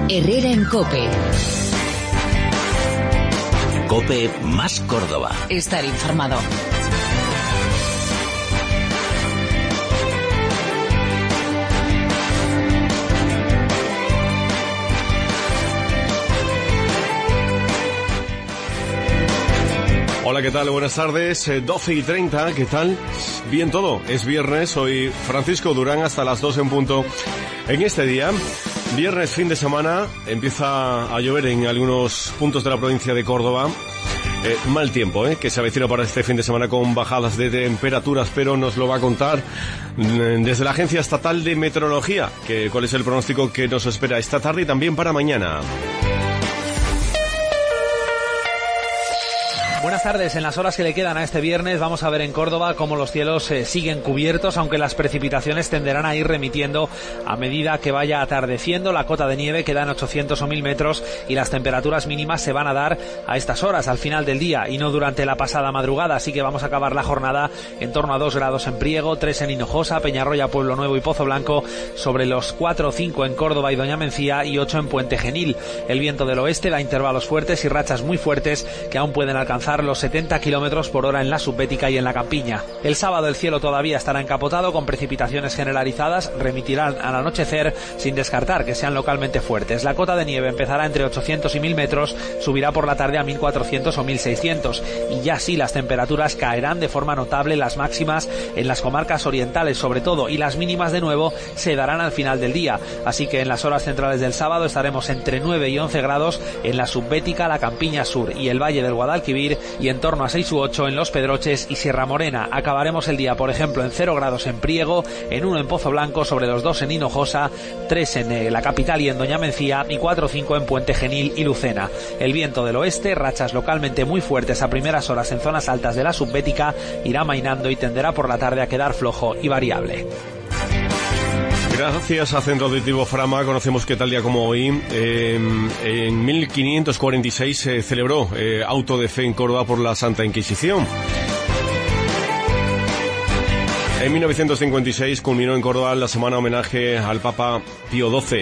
Herrera en COPE. COPE más Córdoba. Estar informado. Hola, ¿qué tal? Buenas tardes, 12:30, ¿qué tal? Bien todo, es viernes, soy Francisco Durán hasta las 2 en punto. En este día, viernes, fin de semana, empieza a llover en algunos puntos de la provincia de Córdoba. Mal tiempo, que se avecina para este fin de semana con bajadas de temperaturas, pero nos lo va a contar desde la Agencia Estatal de Meteorología, cuál es el pronóstico que nos espera esta tarde y también para mañana. Buenas tardes. En las horas que le quedan a este viernes vamos a ver en Córdoba cómo los cielos siguen cubiertos, aunque las precipitaciones tenderán a ir remitiendo a medida que vaya atardeciendo. La cota de nieve queda en 800 o 1000 metros y las temperaturas mínimas se van a dar a estas horas, al final del día y no durante la pasada madrugada, así que vamos a acabar la jornada en torno a 2 grados en Priego, 3 en Hinojosa, Peñarroya, Pueblo Nuevo y Pozo Blanco, sobre los 4 o 5 en Córdoba y Doña Mencía y 8 en Puente Genil. El viento del oeste da intervalos fuertes y rachas muy fuertes que aún pueden alcanzar los 70 kilómetros por hora en la Subbética y en la Campiña. El sábado el cielo todavía estará encapotado con precipitaciones generalizadas, remitirán al anochecer sin descartar que sean localmente fuertes. La cota de nieve empezará entre 800 y 1000 metros, subirá por la tarde a 1400 o 1600 y ya sí las temperaturas caerán de forma notable, las máximas en las comarcas orientales sobre todo y las mínimas de nuevo se darán al final del día, así que en las horas centrales del sábado estaremos entre 9 y 11 grados en la Subbética, la Campiña Sur y el Valle del Guadalquivir y en torno a 6 u 8 en Los Pedroches y Sierra Morena. Acabaremos el día, por ejemplo, en 0 grados en Priego, en 1 en Pozo Blanco, sobre los 2 en Hinojosa, 3 en la capital y en Doña Mencía y 4 o 5 en Puente Genil y Lucena. El viento del oeste, rachas localmente muy fuertes a primeras horas en zonas altas de la Subbética, irá amainando y tenderá por la tarde a quedar flojo y variable. Gracias a Centro Auditivo Frama. Conocemos que tal día como hoy, en 1546 se celebró auto de fe en Córdoba por la Santa Inquisición. En 1956 culminó en Córdoba la semana homenaje al Papa Pío XII.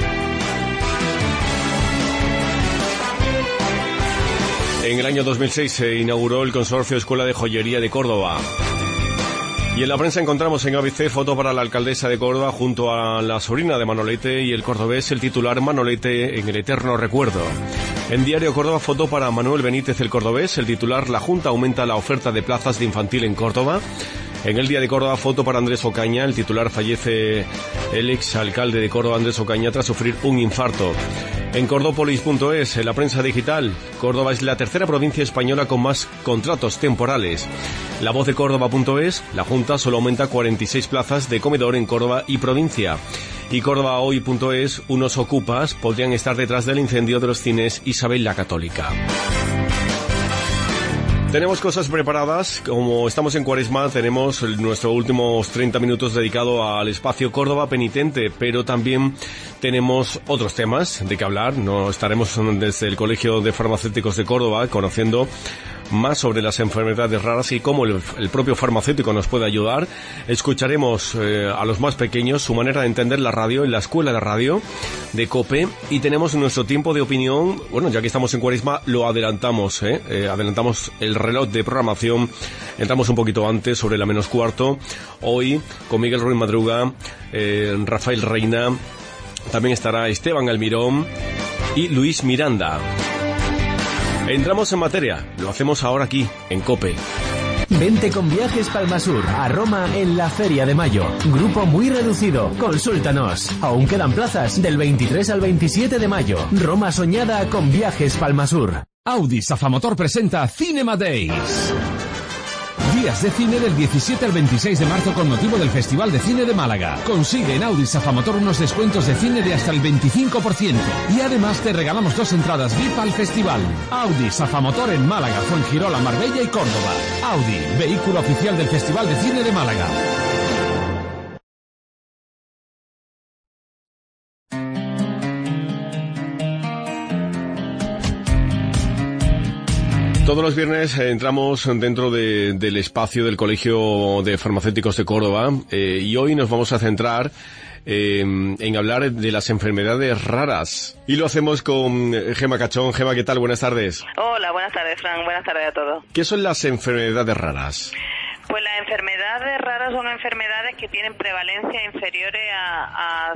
En el año 2006 se inauguró el Consorcio Escuela de Joyería de Córdoba. Y en la prensa encontramos en ABC foto para la alcaldesa de Córdoba junto a la sobrina de Manolete y el cordobés, el titular Manolete en el eterno recuerdo. En Diario Córdoba foto para Manuel Benítez el cordobés, el titular La Junta aumenta la oferta de plazas de infantil en Córdoba. En el Día de Córdoba foto para Andrés Ocaña, el titular fallece el exalcalde de Córdoba Andrés Ocaña tras sufrir un infarto. En Cordópolis.es, en la prensa digital, Córdoba es la tercera provincia española con más contratos temporales. La Voz de Córdoba.es, la Junta solo aumenta 46 plazas de comedor en Córdoba y provincia. Y Córdobahoy.es, unos ocupas podrían estar detrás del incendio de los cines Isabel la Católica. Tenemos cosas preparadas, como estamos en Cuaresma, tenemos nuestros últimos 30 minutos dedicado al espacio Córdoba penitente, pero también tenemos otros temas de que hablar. No estaremos desde el Colegio de Farmacéuticos de Córdoba conociendo más sobre las enfermedades raras y cómo el propio farmacéutico nos puede ayudar. Escucharemos a los más pequeños su manera de entender la radio en la Escuela de Radio de COPE y tenemos nuestro tiempo de opinión. Bueno, ya que estamos en Cuaresma, lo adelantamos, adelantamos el reloj de programación. Entramos un poquito antes, sobre la menos cuarto. Hoy con Miguel Ruiz Madruga, Rafael Reina, también estará Esteban Almirón y Luis Miranda. Entramos en materia, lo hacemos ahora aquí, en COPE. Vente con Viajes Palmasur a Roma en la Feria de Mayo. Grupo muy reducido, consúltanos. Aún quedan plazas del 23 al 27 de mayo. Roma soñada con Viajes Palmasur. Audi Safamotor presenta Cinema Days. Días de cine del 17 al 26 de marzo con motivo del Festival de Cine de Málaga. Consigue en Audi Safamotor unos descuentos de cine de hasta el 25%. Y además te regalamos 2 entradas VIP al festival. Audi Safamotor en Málaga, Fuengirola, Marbella y Córdoba. Audi, vehículo oficial del Festival de Cine de Málaga. Todos los viernes entramos dentro del espacio del Colegio de Farmacéuticos de Córdoba y hoy nos vamos a centrar en hablar de las enfermedades raras. Y lo hacemos con Gema Cachón. Gema, ¿qué tal? Buenas tardes. Hola, buenas tardes, Fran. Buenas tardes a todos. ¿Qué son las enfermedades raras? Pues las enfermedades raras son enfermedades que tienen prevalencia inferiores a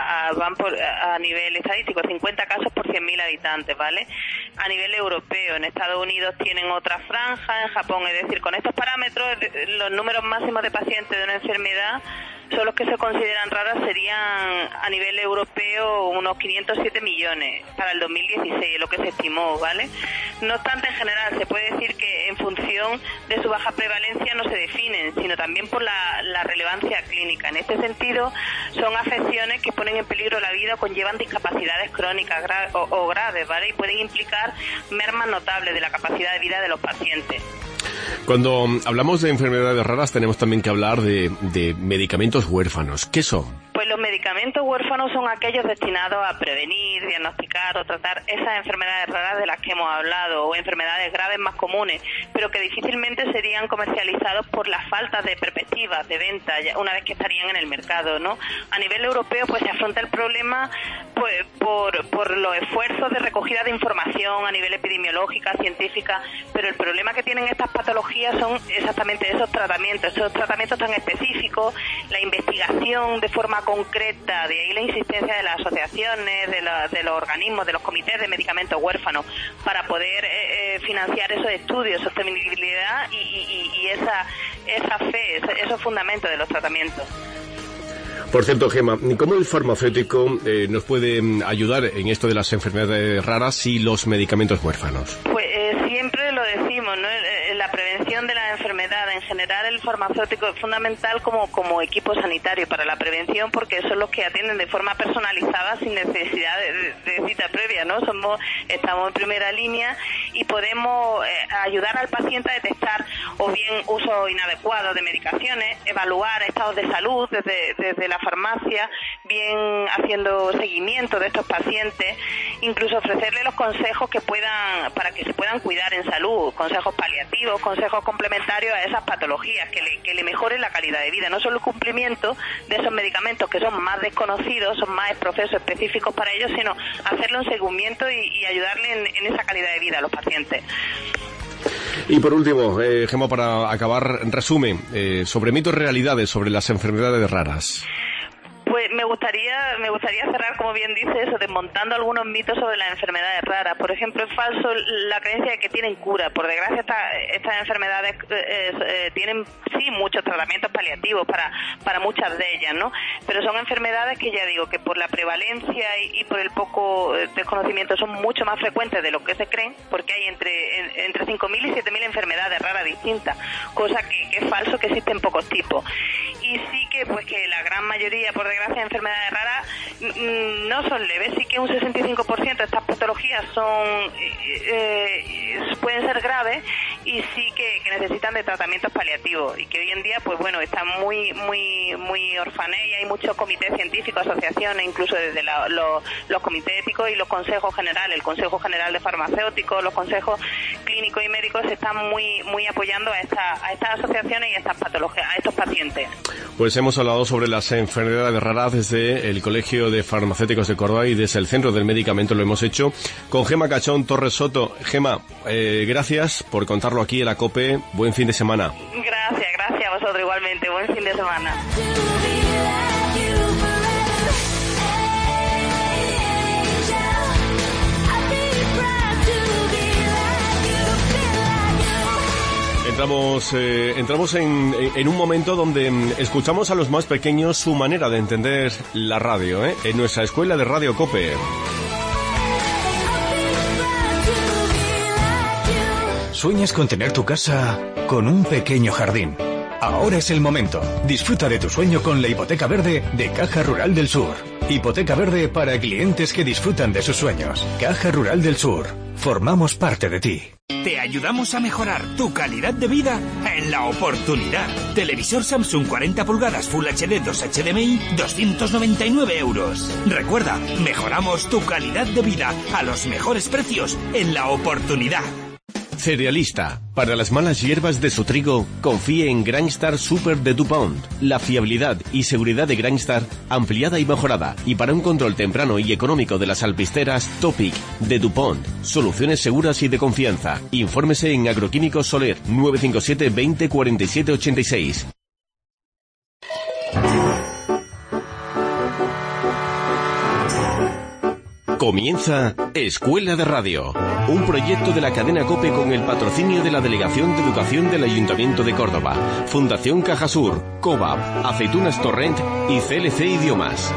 nivel estadístico, 50 casos por 100.000 habitantes, ¿vale? A nivel europeo, en Estados Unidos tienen otra franja, en Japón, es decir, con estos parámetros, los números máximos de pacientes de una enfermedad son los que se consideran raras, serían a nivel europeo unos 507 millones para el 2016, lo que se estimó, ¿vale? No obstante, en general, se puede decir que en función de su baja prevalencia no se definen, sino también por la relevancia clínica. En este sentido, son afecciones que ponen en peligro la vida o conllevan discapacidades crónicas o graves, ¿vale? Y pueden implicar mermas notables de la capacidad de vida de los pacientes. Cuando hablamos de enfermedades raras tenemos también que hablar de medicamentos huérfanos. ¿Qué son? Pues los medicamentos huérfanos son aquellos destinados a prevenir, diagnosticar o tratar esas enfermedades raras de las que hemos hablado, o enfermedades graves más comunes, pero que difícilmente serían comercializados por la falta de perspectivas de venta una vez que estarían en el mercado, ¿no? A nivel europeo pues se afronta el problema pues por los esfuerzos de recogida de información a nivel epidemiológica, científica, pero el problema que tienen estas patologías son exactamente esos tratamientos tan específicos, la investigación de forma concreta, de ahí la insistencia de las asociaciones, de los organismos, de los comités de medicamentos huérfanos, para poder financiar esos estudios, sostenibilidad y esa fe, esos fundamentos de los tratamientos. Por cierto, Gema, ¿cómo el farmacéutico nos puede ayudar en esto de las enfermedades raras y los medicamentos huérfanos? Pues siempre lo decimos, ¿no? La prevención de la enfermedad, en general el farmacéutico es fundamental como equipo sanitario para la prevención, porque son los que atienden de forma personalizada sin necesidad de cita previa, ¿no? Estamos en primera línea y podemos ayudar al paciente a detectar o bien uso inadecuado de medicaciones, evaluar estados de salud desde la farmacia, bien haciendo seguimiento de estos pacientes, incluso ofrecerle los consejos para que se puedan cuidar en salud, consejos paliativos, consejos complementarios a esas patologías, que le mejoren la calidad de vida, no solo el cumplimiento de esos medicamentos que son más desconocidos, son más procesos específicos para ellos, sino hacerle un seguimiento y ayudarle en esa calidad de vida a los pacientes. Y por último, Gema, para acabar, resume sobre mitos y realidades sobre las enfermedades raras. Pues me gustaría cerrar, como bien dice, eso, desmontando algunos mitos sobre las enfermedades raras. Por ejemplo, es falso la creencia de que tienen cura. Por desgracia, estas enfermedades tienen, sí, muchos tratamientos paliativos para muchas de ellas, ¿no? Pero son enfermedades que, ya digo, que por la prevalencia y por el poco desconocimiento son mucho más frecuentes de lo que se creen, porque hay entre 5.000 y 7.000 enfermedades raras distintas, cosa que es falso, que existen pocos tipos. Y sí que, pues, que la gran mayoría, por desgracia, de enfermedades raras no son leves, sí que un 65% de estas patologías pueden ser graves y sí que necesitan de tratamientos paliativos, y que hoy en día, pues bueno, están muy orfané, y hay muchos comités científicos, asociaciones, incluso desde los comités éticos y los consejos generales, el Consejo General de Farmacéuticos, los consejos clínicos y médicos están muy apoyando a estas asociaciones y a estas patologías, a estos pacientes. Pues hemos hablado sobre las enfermedades raras desde el Colegio de Farmacéuticos de Córdoba y desde el Centro del Medicamento. Lo hemos hecho con Gema Cachón Torres Soto. Gema, gracias por contarlo aquí en la COPE. Buen fin de semana. Gracias a vosotros igualmente. Buen fin de semana. Entramos en un momento donde escuchamos a los más pequeños su manera de entender la radio, en nuestra escuela de Radio COPE. ¿Sueñas con tener tu casa con un pequeño jardín? Ahora es el momento. Disfruta de tu sueño con la hipoteca verde de Caja Rural del Sur. Hipoteca verde para clientes que disfrutan de sus sueños. Caja Rural del Sur. Formamos parte de ti. Te ayudamos a mejorar tu calidad de vida en La Oportunidad. Televisor Samsung 40 pulgadas Full HD 2 HDMI, 299 euros. Recuerda, mejoramos tu calidad de vida a los mejores precios en La Oportunidad. Cerealista. Para las malas hierbas de su trigo, confíe en Grangstar Super de DuPont. La fiabilidad y seguridad de Grangstar ampliada y mejorada. Y para un control temprano y económico de las alpisteras, Topic de DuPont. Soluciones seguras y de confianza. Infórmese en Agroquímicos Soler 957 20 47 86. Comienza Escuela de Radio, un proyecto de la cadena COPE con el patrocinio de la Delegación de Educación del Ayuntamiento de Córdoba, Fundación Cajasur, COVAP, Aceitunas Torrent y CLC Idiomas.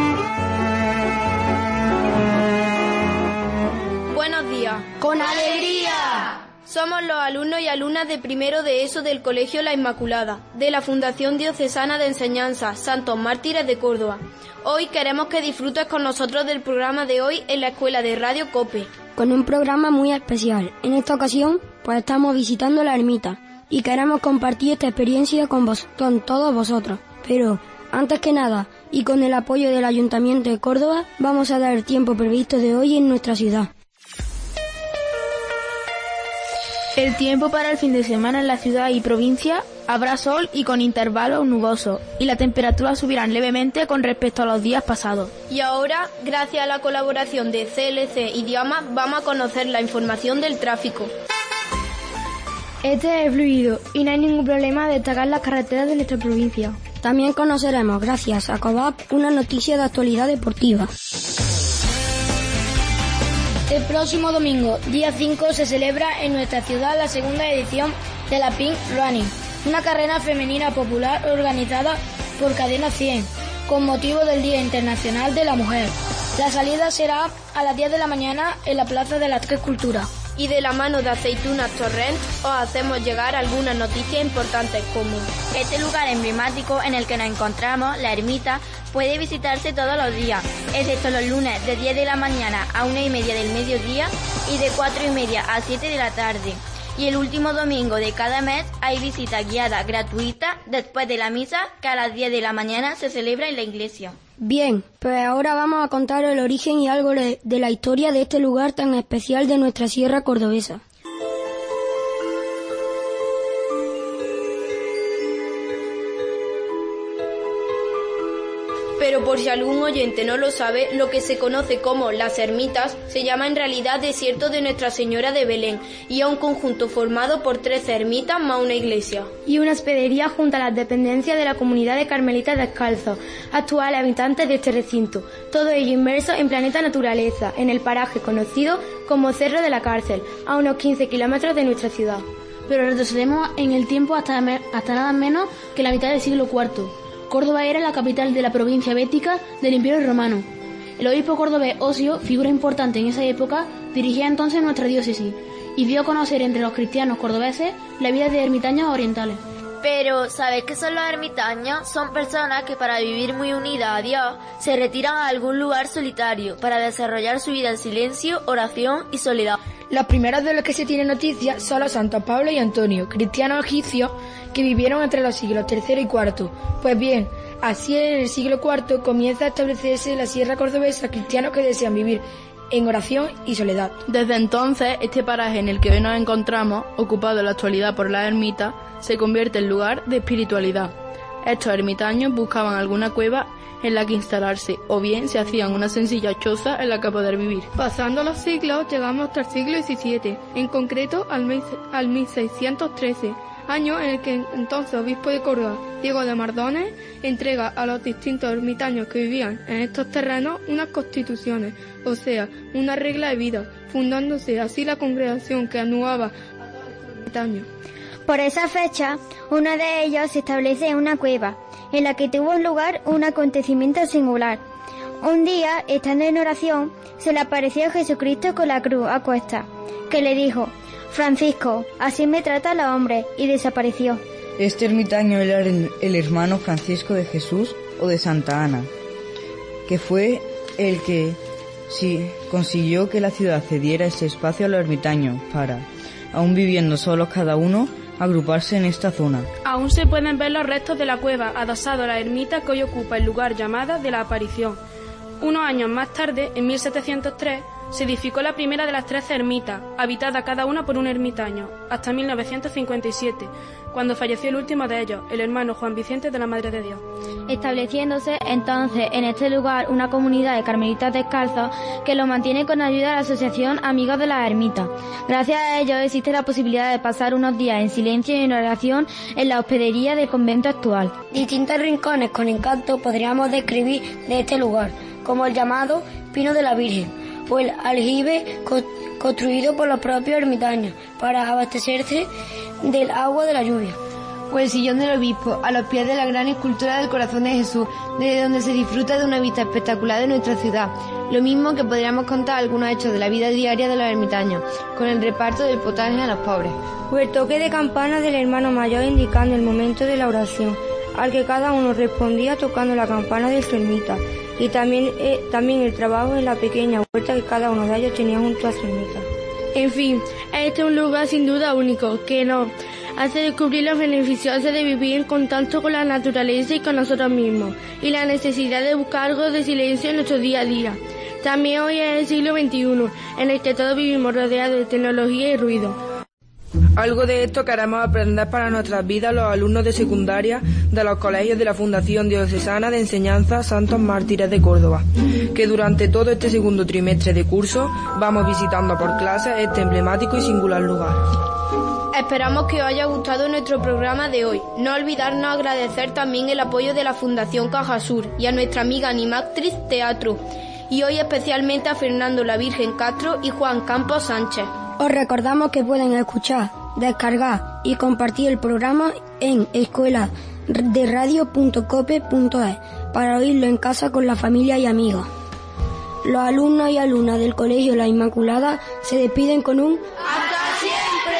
Buenos días. ¡Con alegría! Somos los alumnos y alumnas de primero de ESO del Colegio La Inmaculada, de la Fundación Diocesana de Enseñanza Santos Mártires de Córdoba. Hoy queremos que disfrutes con nosotros del programa de hoy en la Escuela de Radio COPE. Con un programa muy especial. En esta ocasión, pues estamos visitando la ermita y queremos compartir esta experiencia con todos vosotros. Pero, antes que nada, y con el apoyo del Ayuntamiento de Córdoba, vamos a dar el tiempo previsto de hoy en nuestra ciudad. El tiempo para el fin de semana en la ciudad y provincia: habrá sol y con intervalos nubosos, y la temperatura subirá levemente con respecto a los días pasados. Y ahora, gracias a la colaboración de CLC Idiomas, vamos a conocer la información del tráfico. Este es fluido y no hay ningún problema de destacar las carreteras de nuestra provincia. También conoceremos, gracias a COVAP, una noticia de actualidad deportiva. El próximo domingo, día 5, se celebra en nuestra ciudad la segunda edición de la Pink Running, una carrera femenina popular organizada por Cadena 100, con motivo del Día Internacional de la Mujer. La salida será a las 10 de la mañana en la Plaza de las Tres Culturas. Y de la mano de Aceitunas Torrent os hacemos llegar algunas noticias importantes como: este lugar emblemático en el que nos encontramos, la ermita, puede visitarse todos los días, excepto los lunes de 10 de la mañana a 1:30 del mediodía y de 4:30 a 7 de la tarde. Y el último domingo de cada mes hay visita guiada gratuita después de la misa, que a las 10 de la mañana se celebra en la iglesia. Bien, pues ahora vamos a contar el origen y algo de la historia de este lugar tan especial de nuestra sierra cordobesa. Pero por si algún oyente no lo sabe, lo que se conoce como las ermitas se llama en realidad Desierto de Nuestra Señora de Belén y es un conjunto formado por 13 ermitas más una iglesia. Y una hospedería junto a las dependencias de la comunidad de Carmelitas Descalzos, actuales habitantes de este recinto. Todo ello inmerso en planeta naturaleza, en el paraje conocido como Cerro de la Cárcel, a unos 15 kilómetros de nuestra ciudad. Pero retrocedemos en el tiempo hasta nada menos que la mitad del siglo IV. Córdoba era la capital de la provincia bética del Imperio Romano. El obispo cordobés Osio, figura importante en esa época, dirigía entonces nuestra diócesis y dio a conocer entre los cristianos cordobeses la vida de ermitaños orientales. Pero, ¿sabéis qué son los ermitaños? Son personas que para vivir muy unidas a Dios se retiran a algún lugar solitario para desarrollar su vida en silencio, oración y soledad. Los primeros de los que se tiene noticia son los santos Pablo y Antonio, cristianos egipcios que vivieron entre los siglos III y IV. Pues bien, así en el siglo IV comienza a establecerse en la sierra cordobesa cristianos que desean vivir en oración y soledad. Desde entonces, este paraje en el que hoy nos encontramos, ocupado en la actualidad por las ermitas, se convierte en lugar de espiritualidad. Estos ermitaños buscaban alguna cueva en la que instalarse, o bien se hacían una sencilla choza en la que poder vivir. Pasando los siglos, llegamos hasta el siglo XVII, en concreto al 1613, año en el que entonces obispo de Córdoba, Diego de Mardones, entrega a los distintos ermitaños que vivían en estos terrenos unas constituciones, o sea, una regla de vida, fundándose así la congregación que anuaba a los ermitaños. Por esa fecha, uno de ellos se establece en una cueva, en la que tuvo lugar un acontecimiento singular. Un día, estando en oración, se le apareció Jesucristo con la cruz a cuestas, que le dijo: «Francisco, así me trata el hombre», y desapareció. Este ermitaño era el hermano Francisco de Jesús o de Santa Ana, que fue el que consiguió que la ciudad cediera ese espacio a los ermitaños para, aún viviendo solos cada uno, agruparse en esta zona. Aún se pueden ver los restos de la cueva adosados a la ermita que hoy ocupa el lugar llamada de la Aparición. Unos años más tarde, en 1703, se edificó la primera de las 13 ermitas, habitada cada una por un ermitaño, hasta 1957, cuando falleció el último de ellos, el hermano Juan Vicente de la Madre de Dios. Estableciéndose entonces en este lugar una comunidad de carmelitas descalzos que lo mantiene con ayuda de la asociación Amigos de las Ermitas. Gracias a ello existe la posibilidad de pasar unos días en silencio y en oración en la hospedería del convento actual. Distintos rincones con encanto podríamos describir de este lugar, como el llamado Pino de la Virgen, o el aljibe construido por los propios ermitaños para abastecerse del agua de la lluvia. O el sillón del obispo, a los pies de la gran escultura del corazón de Jesús, desde donde se disfruta de una vista espectacular de nuestra ciudad. Lo mismo que podríamos contar algunos hechos de la vida diaria de los ermitaños, con el reparto del potaje a los pobres. O el toque de campana del hermano mayor indicando el momento de la oración, al que cada uno respondía tocando la campana de su ermita. Y también el trabajo en la pequeña huerta que cada uno de ellos tenía junto a su ermita. En fin, este es un lugar sin duda único, que nos hace descubrir lo beneficioso de vivir en contacto con la naturaleza y con nosotros mismos, y la necesidad de buscar algo de silencio en nuestro día a día. También hoy es el siglo XXI, en el que todos vivimos rodeados de tecnología y ruido. Algo de esto queremos aprender para nuestras vidas los alumnos de secundaria de los colegios de la Fundación Diocesana de Enseñanza Santos Mártires de Córdoba, que durante todo este segundo trimestre de curso vamos visitando por clases este emblemático y singular lugar. Esperamos que os haya gustado nuestro programa de hoy. No olvidarnos agradecer también el apoyo de la Fundación Caja Sur y a nuestra amiga Animactriz Teatro, y hoy especialmente a Fernando la Virgen Castro y Juan Campos Sánchez. Os recordamos que pueden escuchar, descargar y compartir el programa en escueladeradio.cope.es para oírlo en casa con la familia y amigos. Los alumnos y alumnas del Colegio La Inmaculada se despiden con un ¡hasta siempre!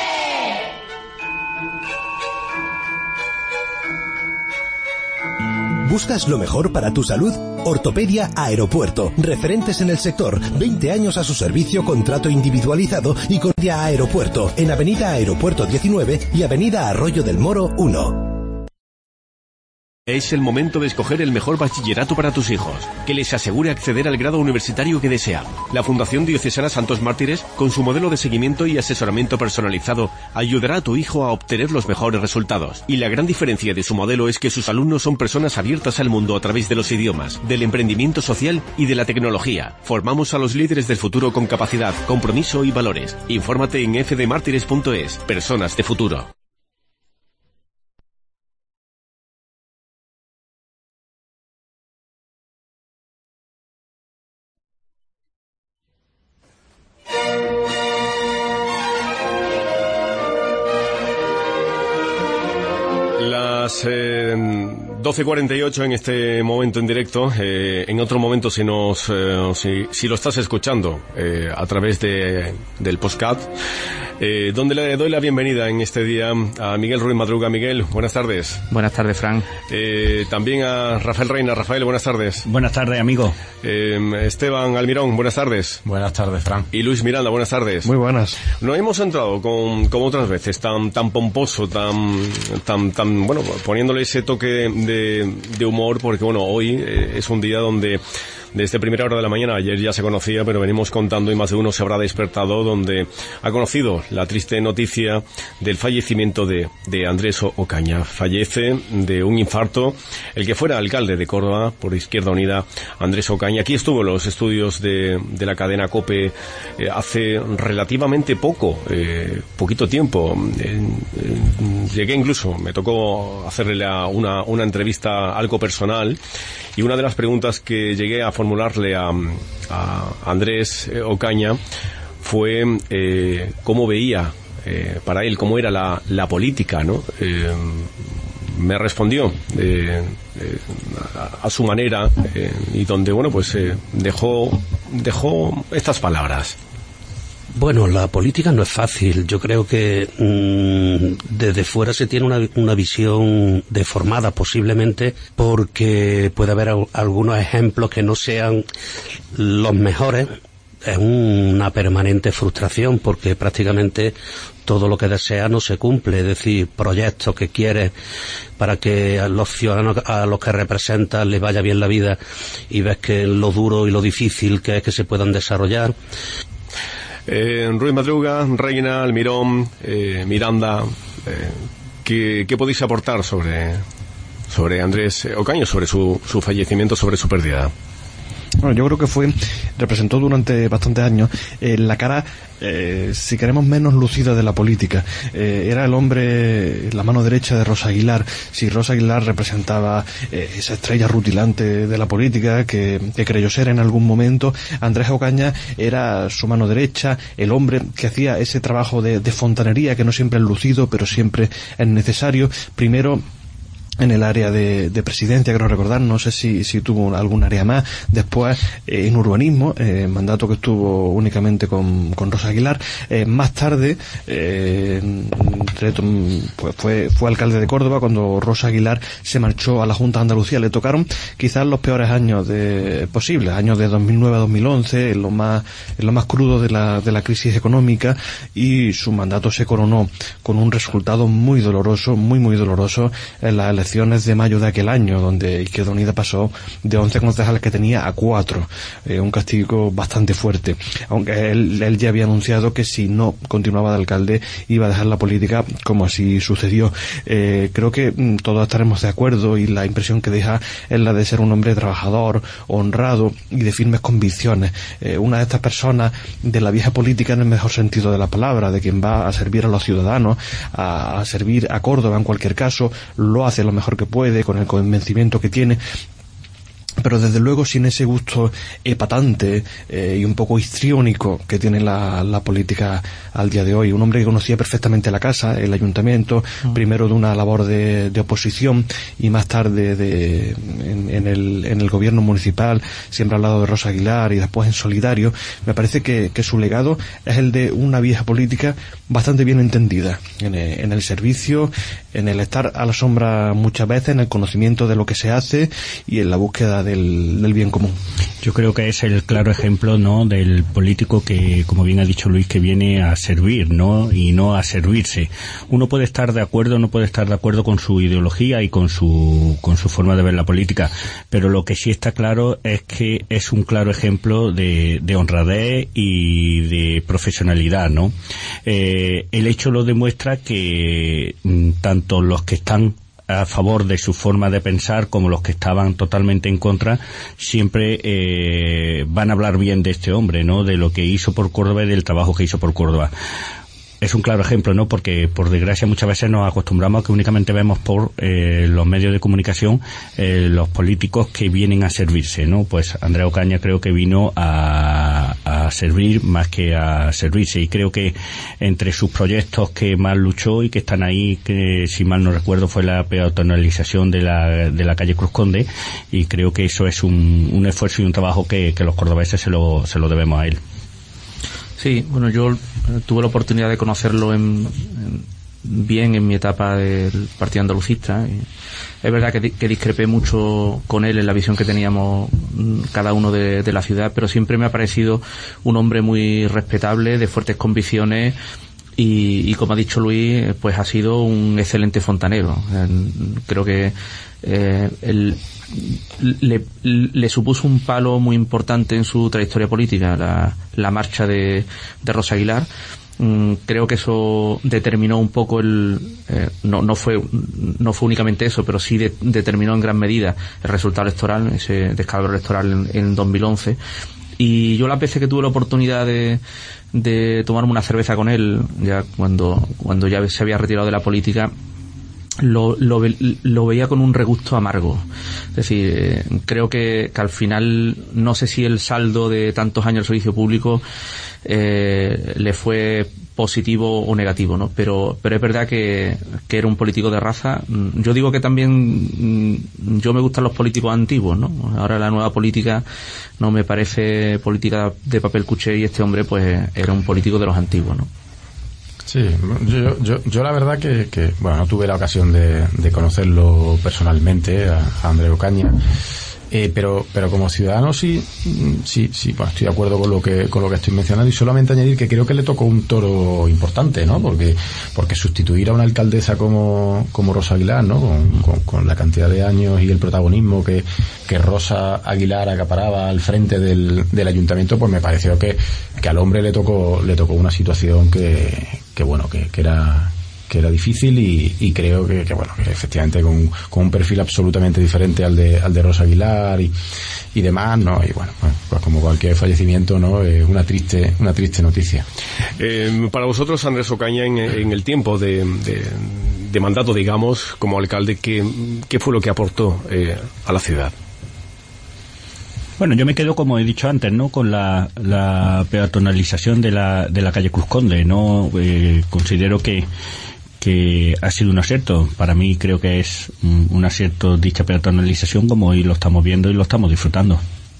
¿Buscas lo mejor para tu salud? Ortopedia Aeropuerto. Referentes en el sector. 20 años a su servicio, contrato individualizado y con Aeropuerto. En Avenida Aeropuerto 19 y Avenida Arroyo del Moro 1. Es el momento de escoger el mejor bachillerato para tus hijos, que les asegure acceder al grado universitario que desean. La Fundación Diocesana Santos Mártires, con su modelo de seguimiento y asesoramiento personalizado, ayudará a tu hijo a obtener los mejores resultados. Y la gran diferencia de su modelo es que sus alumnos son personas abiertas al mundo a través de los idiomas, del emprendimiento social y de la tecnología. Formamos a los líderes del futuro con capacidad, compromiso y valores. Infórmate en fdmartires.es. Personas de futuro. Las 12:48 en este momento en directo. En otro momento, si lo estás escuchando a través del podcast, donde le doy la bienvenida en este día a Miguel Ruiz Madruga. Miguel, buenas tardes. Buenas tardes, Fran. También a Rafael Reina. Rafael, buenas tardes. Buenas tardes, amigo. Esteban Almirón, buenas tardes. Buenas tardes, Fran. Y Luis Miranda, buenas tardes. Muy buenas. Nos hemos entrado como otras veces, tan pomposo, tan bueno, poniéndole ese toque de humor, porque bueno, hoy es un día donde desde primera hora de la mañana, ayer ya se conocía, pero venimos contando y más de uno se habrá despertado, donde ha conocido la triste noticia del fallecimiento de Andrés Ocaña. Fallece de un infarto el que fuera alcalde de Córdoba por Izquierda Unida, Andrés Ocaña. Aquí estuvo en los estudios de la cadena COPE hace relativamente poquito tiempo. Llegué incluso, me tocó hacerle una entrevista algo personal, y una de las preguntas que llegué a formularle a Andrés Ocaña fue cómo veía para él, cómo era la política, ¿no? Me respondió a su manera, y donde, bueno, pues dejó estas palabras. Bueno, la política no es fácil. Yo creo que desde fuera se tiene una visión deformada, posiblemente porque puede haber algunos ejemplos que no sean los mejores, es una permanente frustración, porque prácticamente todo lo que desea no se cumple. Es decir, proyectos que quiere para que a los ciudadanos a los que representa les vaya bien la vida, y ves que lo duro y lo difícil que es que se puedan desarrollar. Ruiz Madruga, Reina, Almirón, Miranda, ¿qué podéis aportar sobre Andrés Ocaña, sobre su fallecimiento, sobre su pérdida? Bueno, yo creo que representó durante bastantes años la cara, si queremos, menos lucida de la política. Era el hombre, la mano derecha de Rosa Aguilar. Si Rosa Aguilar representaba esa estrella rutilante de la política que creyó ser en algún momento, Andrés Ocaña era su mano derecha, el hombre que hacía ese trabajo de fontanería que no siempre es lucido, pero siempre es necesario. Primero en el área de presidencia, creo recordar, no sé si tuvo algún área más. Después en urbanismo, mandato que estuvo únicamente con Rosa Aguilar. Más tarde pues fue alcalde de Córdoba cuando Rosa Aguilar se marchó a la Junta de Andalucía. Le tocaron quizás los peores años posibles, años de 2009 a 2011, en lo más crudo de la crisis económica, y su mandato se coronó con un resultado muy doloroso, muy doloroso, en las elecciones de mayo de aquel año, donde Izquierda Unida pasó de 11 concejales que tenía a 4, un castigo bastante fuerte, aunque él ya había anunciado que si no continuaba de alcalde iba a dejar la política, como así sucedió. Creo que todos estaremos de acuerdo, y la impresión que deja es la de ser un hombre trabajador, honrado y de firmes convicciones, una de estas personas de la vieja política en el mejor sentido de la palabra, de quien va a servir a los ciudadanos, a servir a Córdoba en cualquier caso, lo hace lo mejor que puede, con el convencimiento que tiene, pero desde luego sin ese gusto patante y un poco histriónico que tiene la política al día de hoy. Un hombre que conocía perfectamente la casa, el ayuntamiento, primero de una labor de oposición y más tarde en el gobierno municipal, siempre al lado de Rosa Aguilar y después en solitario. Me parece que su legado es el de una vieja política bastante bien entendida, en el servicio, en el estar a la sombra muchas veces, en el conocimiento de lo que se hace y en la búsqueda del bien común. Yo creo que es el claro ejemplo, ¿no?, del político que, como bien ha dicho Luis, que viene a servir, ¿no?, y no a servirse. Uno puede estar de acuerdo, no puede estar de acuerdo con su ideología y con su forma de ver la política, pero lo que sí está claro es que es un claro ejemplo de honradez y de profesionalidad, ¿no? El hecho lo demuestra que tanto los que están a favor de su forma de pensar como los que estaban totalmente en contra siempre van a hablar bien de este hombre, ¿no?, de lo que hizo por Córdoba y del trabajo que hizo por Córdoba. Es un claro ejemplo, ¿no?, porque por desgracia muchas veces nos acostumbramos a que únicamente vemos por los medios de comunicación los políticos que vienen a servirse, ¿no? Pues Andrés Ocaña creo que vino a servir más que a servirse, y creo que entre sus proyectos que más luchó y que están ahí, que si mal no recuerdo fue la peatonalización de la calle Cruz Conde, y creo que eso es un esfuerzo y un trabajo que los cordobeses se lo debemos a él. Sí, bueno, yo tuve la oportunidad de conocerlo bien en mi etapa del Partido Andalucista. Es verdad que discrepé mucho con él en la visión que teníamos cada uno de la ciudad, pero siempre me ha parecido un hombre muy respetable, de fuertes convicciones, y como ha dicho Luis, pues ha sido un excelente fontanero. Creo que le supuso un palo muy importante en su trayectoria política la marcha de Rosa Aguilar. Creo que eso determinó un poco no fue únicamente eso, pero sí determinó en gran medida el resultado electoral, ese descalabro electoral en 2011. Y yo las veces que tuve la oportunidad de tomarme una cerveza con él, ya cuando ya se había retirado de la política, lo veía con un regusto amargo. Es decir, creo que al final, no sé si el saldo de tantos años de servicio público le fue positivo o negativo, ¿no? Pero es verdad que era un político de raza. Yo digo que también yo me gustan los políticos antiguos, ¿no? Ahora la nueva política no me parece política de papel cuché, y este hombre pues era un político de los antiguos, ¿no? Sí, yo la verdad que bueno, no tuve la ocasión de conocerlo personalmente a Andrés Ocaña, Pero como ciudadano sí, bueno, estoy de acuerdo con lo que estoy mencionando, y solamente añadir que creo que le tocó un toro importante, ¿no? Porque sustituir a una alcaldesa como Rosa Aguilar, ¿no? Con la cantidad de años y el protagonismo que Rosa Aguilar acaparaba al frente del ayuntamiento, pues me pareció que al hombre le tocó una situación que era difícil, y creo que efectivamente con un perfil absolutamente diferente al de Rosa Aguilar y demás, ¿no? Y bueno, pues como cualquier fallecimiento, ¿no? Es una triste noticia. Para vosotros, Andrés Ocaña, en el tiempo de mandato, digamos, como alcalde, ¿qué fue lo que aportó a la ciudad? Bueno, yo me quedo, como he dicho antes, ¿no? Con la peatonalización de la calle Cruz Conde, ¿no? Considero que ha sido un acierto. Para mí creo que es un acierto dicha peatonalización, como hoy lo estamos viendo y lo estamos disfrutando.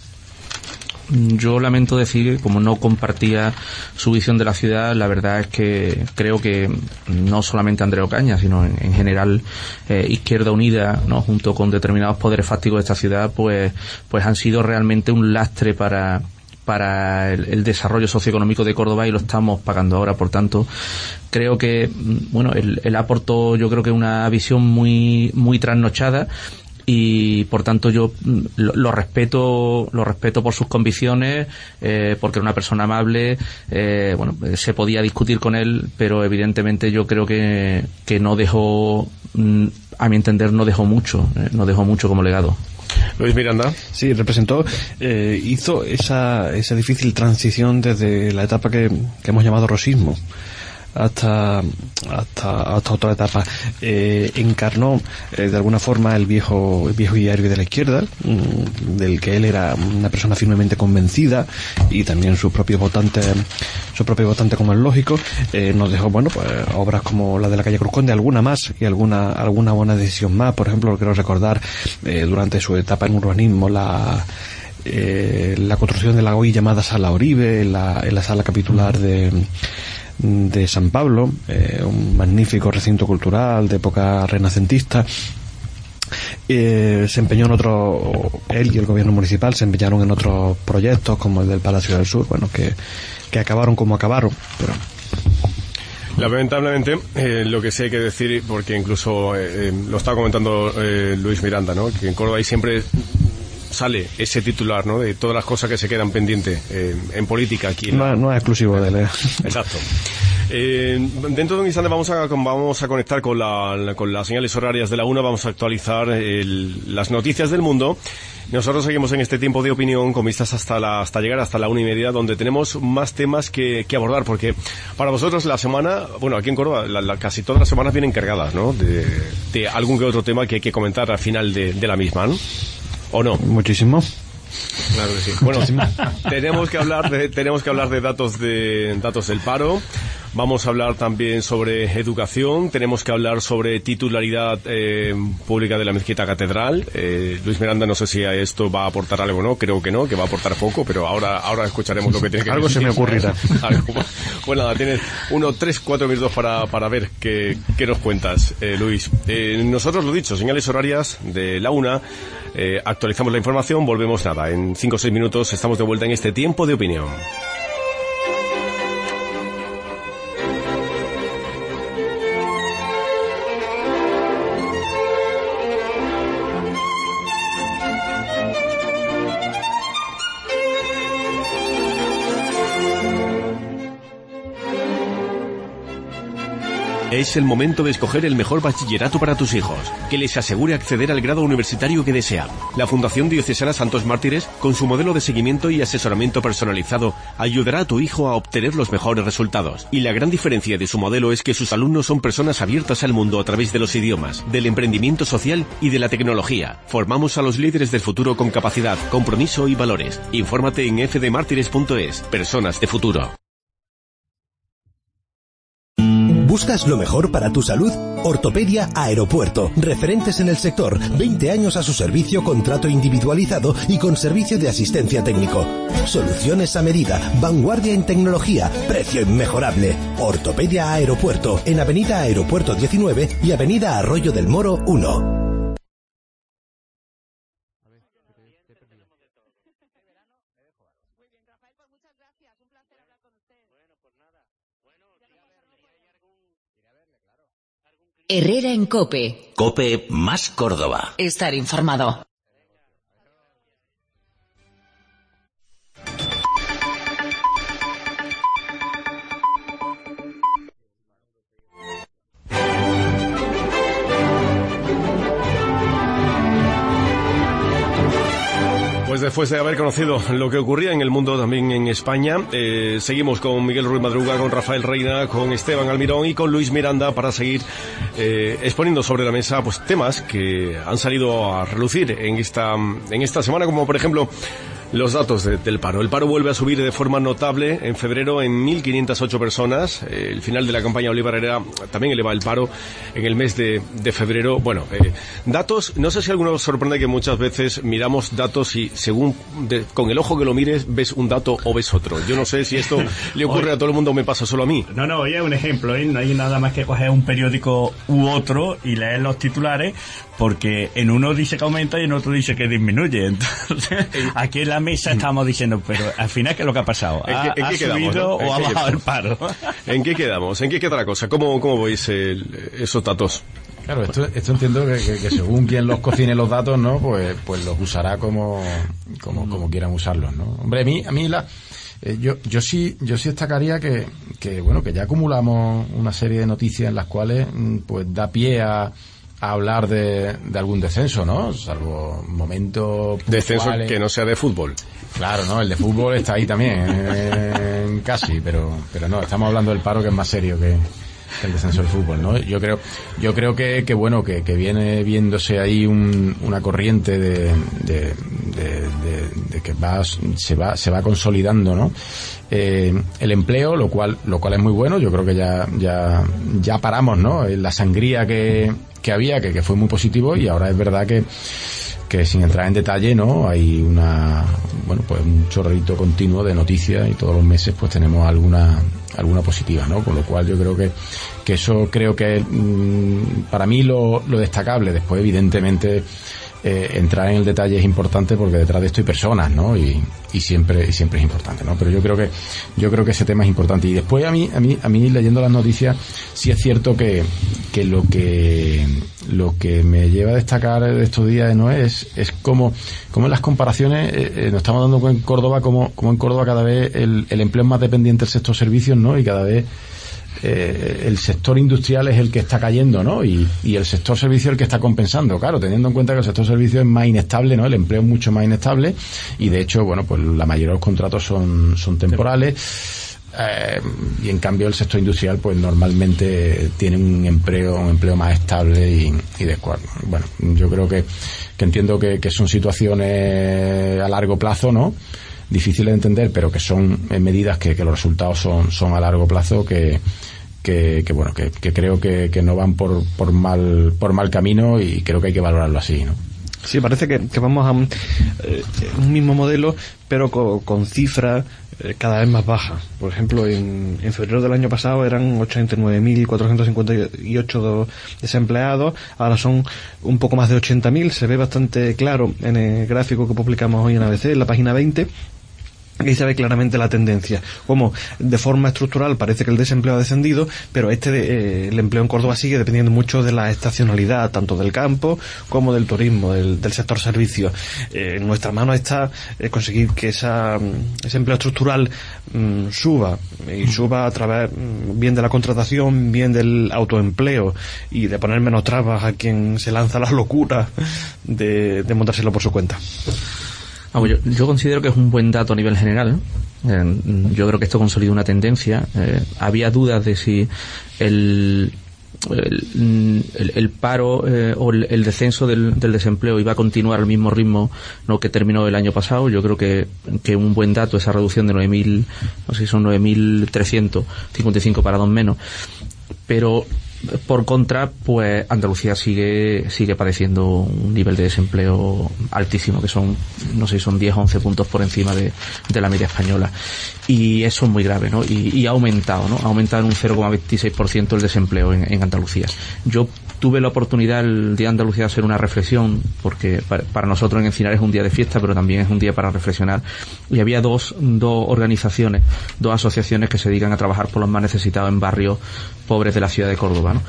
Yo lamento decir que, como no compartía su visión de la ciudad, la verdad es que creo que no solamente Andrés Ocaña, sino en general Izquierda Unida, ¿no? Junto con determinados poderes fácticos de esta ciudad, pues han sido realmente un lastre para el desarrollo socioeconómico de Córdoba, y lo estamos pagando ahora. Por tanto, creo que él aportó, yo creo que una visión muy muy trasnochada, y por tanto yo lo respeto por sus convicciones, porque era una persona amable. Se podía discutir con él, pero evidentemente yo creo que no dejó, a mi entender, no dejó mucho como legado. Luis Miranda. Sí, hizo esa difícil transición desde la etapa que hemos llamado rosismo hasta otra etapa. Encarnó de alguna forma el viejo ideario de la izquierda, del que él era una persona firmemente convencida, y también sus propios votantes como es lógico. Nos dejó obras como la de la calle Cruz Conde, alguna más, y alguna buena decisión más. Por ejemplo, quiero recordar durante su etapa en urbanismo la construcción de la hoy llamada Sala Oribe en la sala capitular de San Pablo, un magnífico recinto cultural de época renacentista. Se empeñó él y el gobierno municipal se empeñaron en otros proyectos, como el del Palacio del Sur, que acabaron como acabaron, pero lamentablemente, lo que sí hay que decir, porque incluso lo estaba comentando Luis Miranda, ¿no? Que en Córdoba siempre sale ese titular, ¿no? De todas las cosas que se quedan pendientes en política aquí. No es exclusivo de él. Exacto. Dentro de un instante vamos a conectar con las señales horarias de la 1, vamos a actualizar las noticias del mundo. Nosotros seguimos en este tiempo de opinión con vistas hasta llegar hasta la 1:30, donde tenemos más temas que abordar, porque para vosotros la semana, bueno, aquí en Córdoba casi todas las semanas vienen cargadas, ¿no? De algún que otro tema que hay que comentar al final de la misma, ¿no? ¿O no? Muchísimo. Claro que sí. Bueno, tenemos que hablar de datos del paro. Vamos a hablar también sobre educación. Tenemos que hablar sobre titularidad pública de la Mezquita Catedral. Luis Miranda, no sé si a esto va a aportar algo o no. Creo que no, que va a aportar poco, pero ahora escucharemos lo que tiene que algo decir. Se me ocurrirá. Pues nada, tienes 3-4 minutos para ver qué nos cuentas, Luis. Nosotros, lo dicho, señales horarias de la 1. Actualizamos la información, volvemos en 5 o 6 minutos, estamos de vuelta en este tiempo de opinión. Es el momento de escoger el mejor bachillerato para tus hijos, que les asegure acceder al grado universitario que desean. La Fundación Diocesana Santos Mártires, con su modelo de seguimiento y asesoramiento personalizado, ayudará a tu hijo a obtener los mejores resultados. Y la gran diferencia de su modelo es que sus alumnos son personas abiertas al mundo a través de los idiomas, del emprendimiento social y de la tecnología. Formamos a los líderes del futuro con capacidad, compromiso y valores. Infórmate en fdmartires.es. Personas de futuro. ¿Buscas lo mejor para tu salud? Ortopedia Aeropuerto. Referentes en el sector. 20 años a su servicio, contrato individualizado y con servicio de asistencia técnico. Soluciones a medida. Vanguardia en tecnología. Precio inmejorable. Ortopedia Aeropuerto. En Avenida Aeropuerto 19 y Avenida Arroyo del Moro 1. Herrera en COPE. COPE más Córdoba. Estar informado. Pues después de haber conocido lo que ocurría en el mundo también en España, seguimos con Miguel Ruiz Madruga, con Rafael Reina, con Esteban Almirón y con Luis Miranda para seguir exponiendo sobre la mesa pues temas que han salido a relucir en esta semana, como por ejemplo los datos del paro. El paro vuelve a subir de forma notable en febrero en 1.508 personas. El final de la campaña Olivar Herrera también eleva el paro en el mes de febrero. Bueno, datos, no sé si alguno os sorprende que muchas veces miramos datos y según con el ojo que lo mires ves un dato o ves otro. Yo no sé si esto le ocurre a todo el mundo o me pasa solo a mí. No, oye, un ejemplo, no hay nada más que coger un periódico u otro y leer los titulares, porque en uno dice que aumenta y en otro dice que disminuye. Entonces, aquí en la mesa estamos diciendo, pero al final, ¿qué es lo que ha pasado? ¿Ha subido o ha bajado el paro? ¿En qué quedamos? ¿En qué queda la cosa? ¿Cómo veis esos datos? Claro, esto entiendo que según quien los cocine los datos, ¿no? Pues los usará como quieran usarlos, ¿no? Hombre, a mí yo sí destacaría que bueno, que ya acumulamos una serie de noticias en las cuales pues da pie a hablar de algún descenso, ¿no? Salvo momentos descenso que no sea de fútbol. Claro, no, el de fútbol está ahí también, casi, pero no, estamos hablando del paro, que es más serio que el descenso del fútbol, ¿no? Yo creo que bueno, que viene viéndose ahí una corriente de que se va consolidando, ¿no? El empleo, lo cual es muy bueno. Yo creo que ya paramos, ¿no? La sangría que había, que fue muy positivo, y ahora es verdad que sin entrar en detalle, ¿no? Hay pues un chorrito continuo de noticias y todos los meses pues tenemos alguna positiva, ¿no? Con lo cual yo creo que eso creo que para mí lo destacable. Después, evidentemente, entrar en el detalle es importante porque detrás de esto hay personas, ¿no? Y siempre es importante, ¿no? Pero yo creo que ese tema es importante. Y después a mí leyendo las noticias, sí es cierto que lo que me lleva a destacar de estos días, ¿no? Es como en las comparaciones nos estamos dando en Córdoba, como en Córdoba cada vez el empleo es más dependiente del sector servicios, ¿no? Y cada vez el sector industrial es el que está cayendo, ¿no? Y el sector servicio es el que está compensando, claro, teniendo en cuenta que el sector servicio es más inestable, ¿no? El empleo es mucho más inestable y de hecho, bueno, pues la mayoría de los contratos son temporales. Y en cambio el sector industrial pues normalmente tiene un empleo más estable y de acuerdo. Bueno, yo creo que entiendo que son situaciones a largo plazo, ¿no? Difíciles de entender, pero que son medidas que los resultados son a largo plazo, que creo que no van por mal camino, y creo que hay que valorarlo así, ¿no? Sí, parece que vamos a un mismo modelo, pero con cifras cada vez más bajas. Por ejemplo, en febrero del año pasado eran 89.458 desempleados, ahora son un poco más de 80.000, se ve bastante claro en el gráfico que publicamos hoy en ABC, en la página 20. Ahí se ve claramente la tendencia, como de forma estructural parece que el desempleo ha descendido, pero el empleo en Córdoba sigue dependiendo mucho de la estacionalidad, tanto del campo como del turismo, del sector servicios. En nuestra mano está conseguir que ese empleo estructural suba a través bien de la contratación, bien del autoempleo, y de poner menos trabas a quien se lanza a la locura de montárselo por su cuenta. Yo considero que es un buen dato a nivel general. Yo creo que esto consolida una tendencia. Había dudas de si el paro o el descenso del desempleo iba a continuar al mismo ritmo, ¿no?, que terminó el año pasado. Yo creo que un buen dato, esa reducción de 9.000, no sé si son 9.355 parados menos. Pero Por contra, pues Andalucía sigue padeciendo un nivel de desempleo altísimo, que son 10 o 11 puntos por encima de la media española. Y eso es muy grave, ¿no? Y ha aumentado, ¿no? Ha aumentado en un 0,26% el desempleo en Andalucía. Yo tuve la oportunidad el Día de Andalucía de hacer una reflexión, porque para nosotros en Encinar es un día de fiesta, pero también es un día para reflexionar. Y había dos organizaciones, dos asociaciones que se dedican a trabajar por los más necesitados en barrios pobres de la ciudad de Córdoba, ¿no?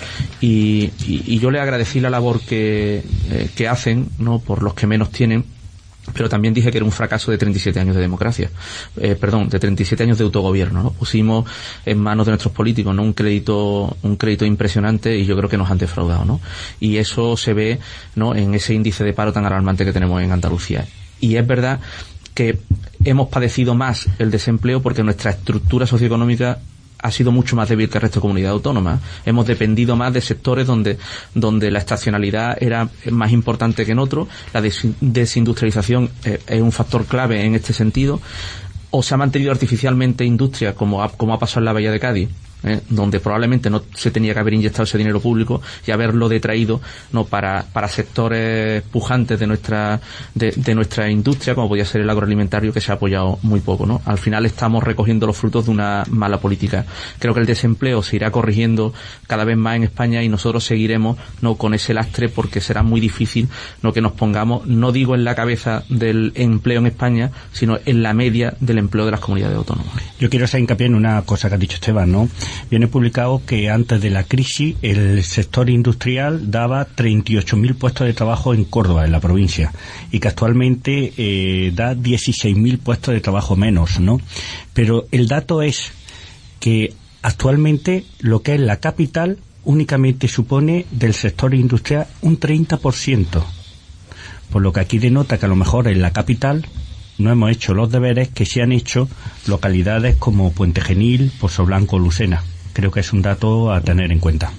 Y yo le agradecí la labor que hacen, ¿no? Por los que menos tienen. Pero también dije que era un fracaso de 37 años de democracia, de 37 años de autogobierno, ¿no? Pusimos en manos de nuestros políticos, ¿no? un crédito impresionante, y yo creo que nos han defraudado, ¿no? Y eso se ve, ¿no? En ese índice de paro tan alarmante que tenemos en Andalucía. Y es verdad que hemos padecido más el desempleo porque nuestra estructura socioeconómica ha sido mucho más débil que el resto de comunidades autónomas. Hemos dependido más de sectores donde la estacionalidad era más importante que en otros. La desindustrialización es un factor clave en este sentido. O se ha mantenido artificialmente industria, como ha pasado en la Bahía de Cádiz, donde probablemente no se tenía que haber inyectado ese dinero público y haberlo detraído, ¿no? para sectores pujantes de nuestra industria, como podía ser el agroalimentario, que se ha apoyado muy poco, ¿no? Al final estamos recogiendo los frutos de una mala política. Creo que el desempleo se irá corrigiendo cada vez más en España, y nosotros seguiremos, ¿no? con ese lastre, porque será muy difícil, ¿no? que nos pongamos, no digo en la cabeza del empleo en España, sino en la media del empleo de las comunidades autónomas. Yo quiero hacer hincapié en una cosa que ha dicho Esteban, ¿no? Viene publicado que antes de la crisis el sector industrial daba 38.000 puestos de trabajo en Córdoba, en la provincia, y que actualmente da 16.000 puestos de trabajo menos, ¿no? Pero el dato es que actualmente lo que es la capital únicamente supone del sector industrial un 30%, por lo que aquí denota que a lo mejor en la capital no hemos hecho los deberes que se han hecho localidades como Puente Genil, Pozo Blanco o Lucena. Creo que es un dato a tener en cuenta.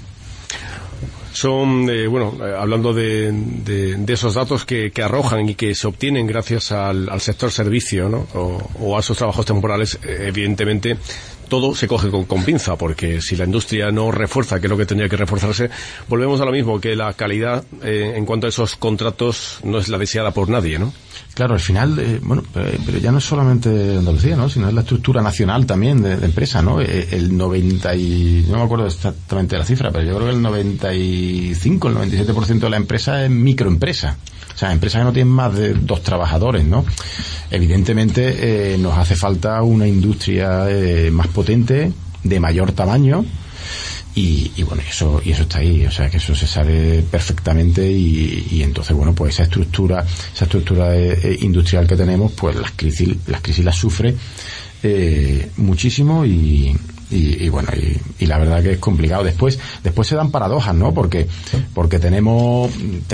Son, hablando de esos datos que arrojan y que se obtienen gracias al sector servicio, ¿no? o a esos trabajos temporales, evidentemente todo se coge con pinza, porque si la industria no refuerza, que es lo que tendría que reforzarse, volvemos a lo mismo, que la calidad en cuanto a esos contratos no es la deseada por nadie, ¿no? Claro, al final, pero ya no es solamente Andalucía, ¿no? Sino es la estructura nacional también de empresa, ¿no? El 90 y... no me acuerdo exactamente de la cifra, pero yo creo que el 95, el 97% de la empresa es microempresa. O sea, empresas que no tienen más de 2 trabajadores, ¿no? Evidentemente, nos hace falta una industria más potente, de mayor tamaño, y eso está ahí, o sea que eso se sabe perfectamente, y entonces pues esa estructura industrial que tenemos, pues las crisis las sufre muchísimo, y la verdad que es complicado. Después se dan paradojas, ¿no? Porque tenemos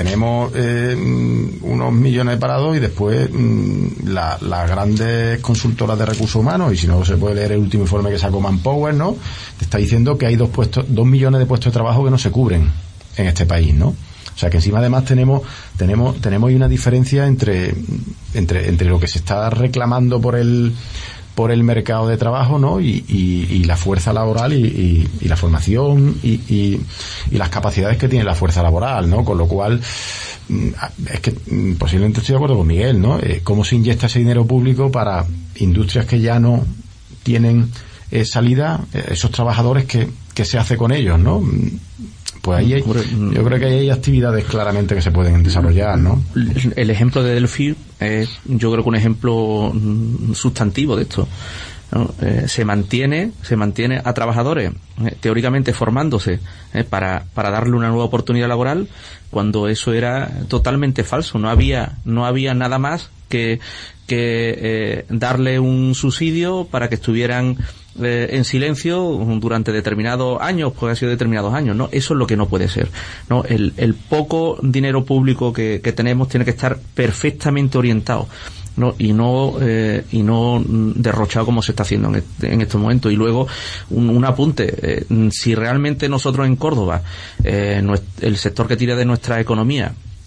unos millones de parados, y después las grandes consultoras de recursos humanos, y si no se puede leer el último informe que sacó Manpower, ¿no? Te está diciendo que hay 2 millones de puestos de trabajo que no se cubren en este país, ¿no? O sea que encima además tenemos ahí una diferencia entre lo que se está reclamando por el mercado de trabajo, ¿no? Y la fuerza laboral y la formación y las capacidades que tiene la fuerza laboral, ¿no? Con lo cual, es que posiblemente estoy de acuerdo con Miguel, ¿no? ¿Cómo se inyecta ese dinero público para industrias que ya no tienen salida? Esos trabajadores, ¿qué se hace con ellos, no? Pues ahí yo creo que hay actividades claramente que se pueden desarrollar, ¿no? El ejemplo de Delphi es, yo creo que un ejemplo sustantivo de esto, ¿no? Se mantiene a trabajadores teóricamente formándose para darle una nueva oportunidad laboral, cuando eso era totalmente falso. No había nada más que darle un subsidio para que estuvieran en silencio durante determinados años, porque ha sido determinados años, ¿no? Eso es lo que no puede ser, ¿no? El poco dinero público que tenemos tiene que estar perfectamente orientado, ¿no? Y no derrochado como se está haciendo en estos momentos. Y luego un apunte, si realmente nosotros en Córdoba, el sector que tira de nuestra economía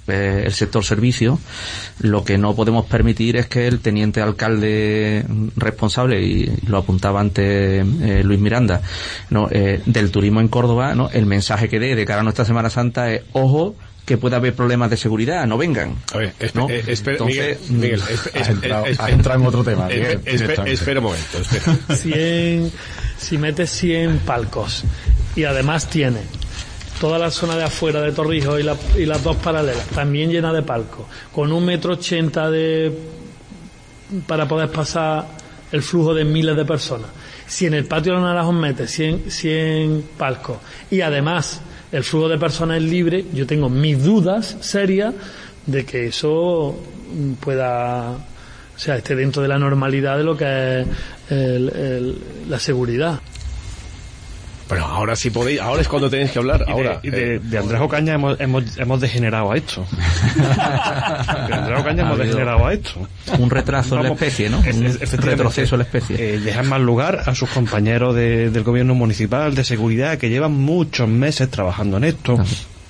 el sector servicio. Lo que no podemos permitir es que el teniente alcalde responsable, y lo apuntaba antes Luis Miranda, ¿no? Del turismo en Córdoba, ¿no? El mensaje que dé de cara a nuestra Semana Santa es: ojo, que puede haber problemas de seguridad, no vengan. A ver, ¿no? Espera, Entonces, Miguel, has entrado en otro tema. Espera un momento, espera. Si metes 100 palcos y además tiene toda la zona de afuera de Torrijos y las dos paralelas también llena de palcos, con 1,80 m para poder pasar el flujo de miles de personas. Si en el patio de los Naranjos metes 100 palcos y además el flujo de personas es libre, yo tengo mis dudas serias de que eso pueda, o sea, esté dentro de la normalidad de lo que es la seguridad. Pero ahora sí podéis, ahora es cuando tenéis que hablar. De Andrés Ocaña hemos degenerado a esto. De Andrés Ocaña hemos degenerado a esto. Un retraso en la especie, ¿no? Un retroceso en la especie. Dejan más lugar a sus compañeros del gobierno municipal, de seguridad, que llevan muchos meses trabajando en esto.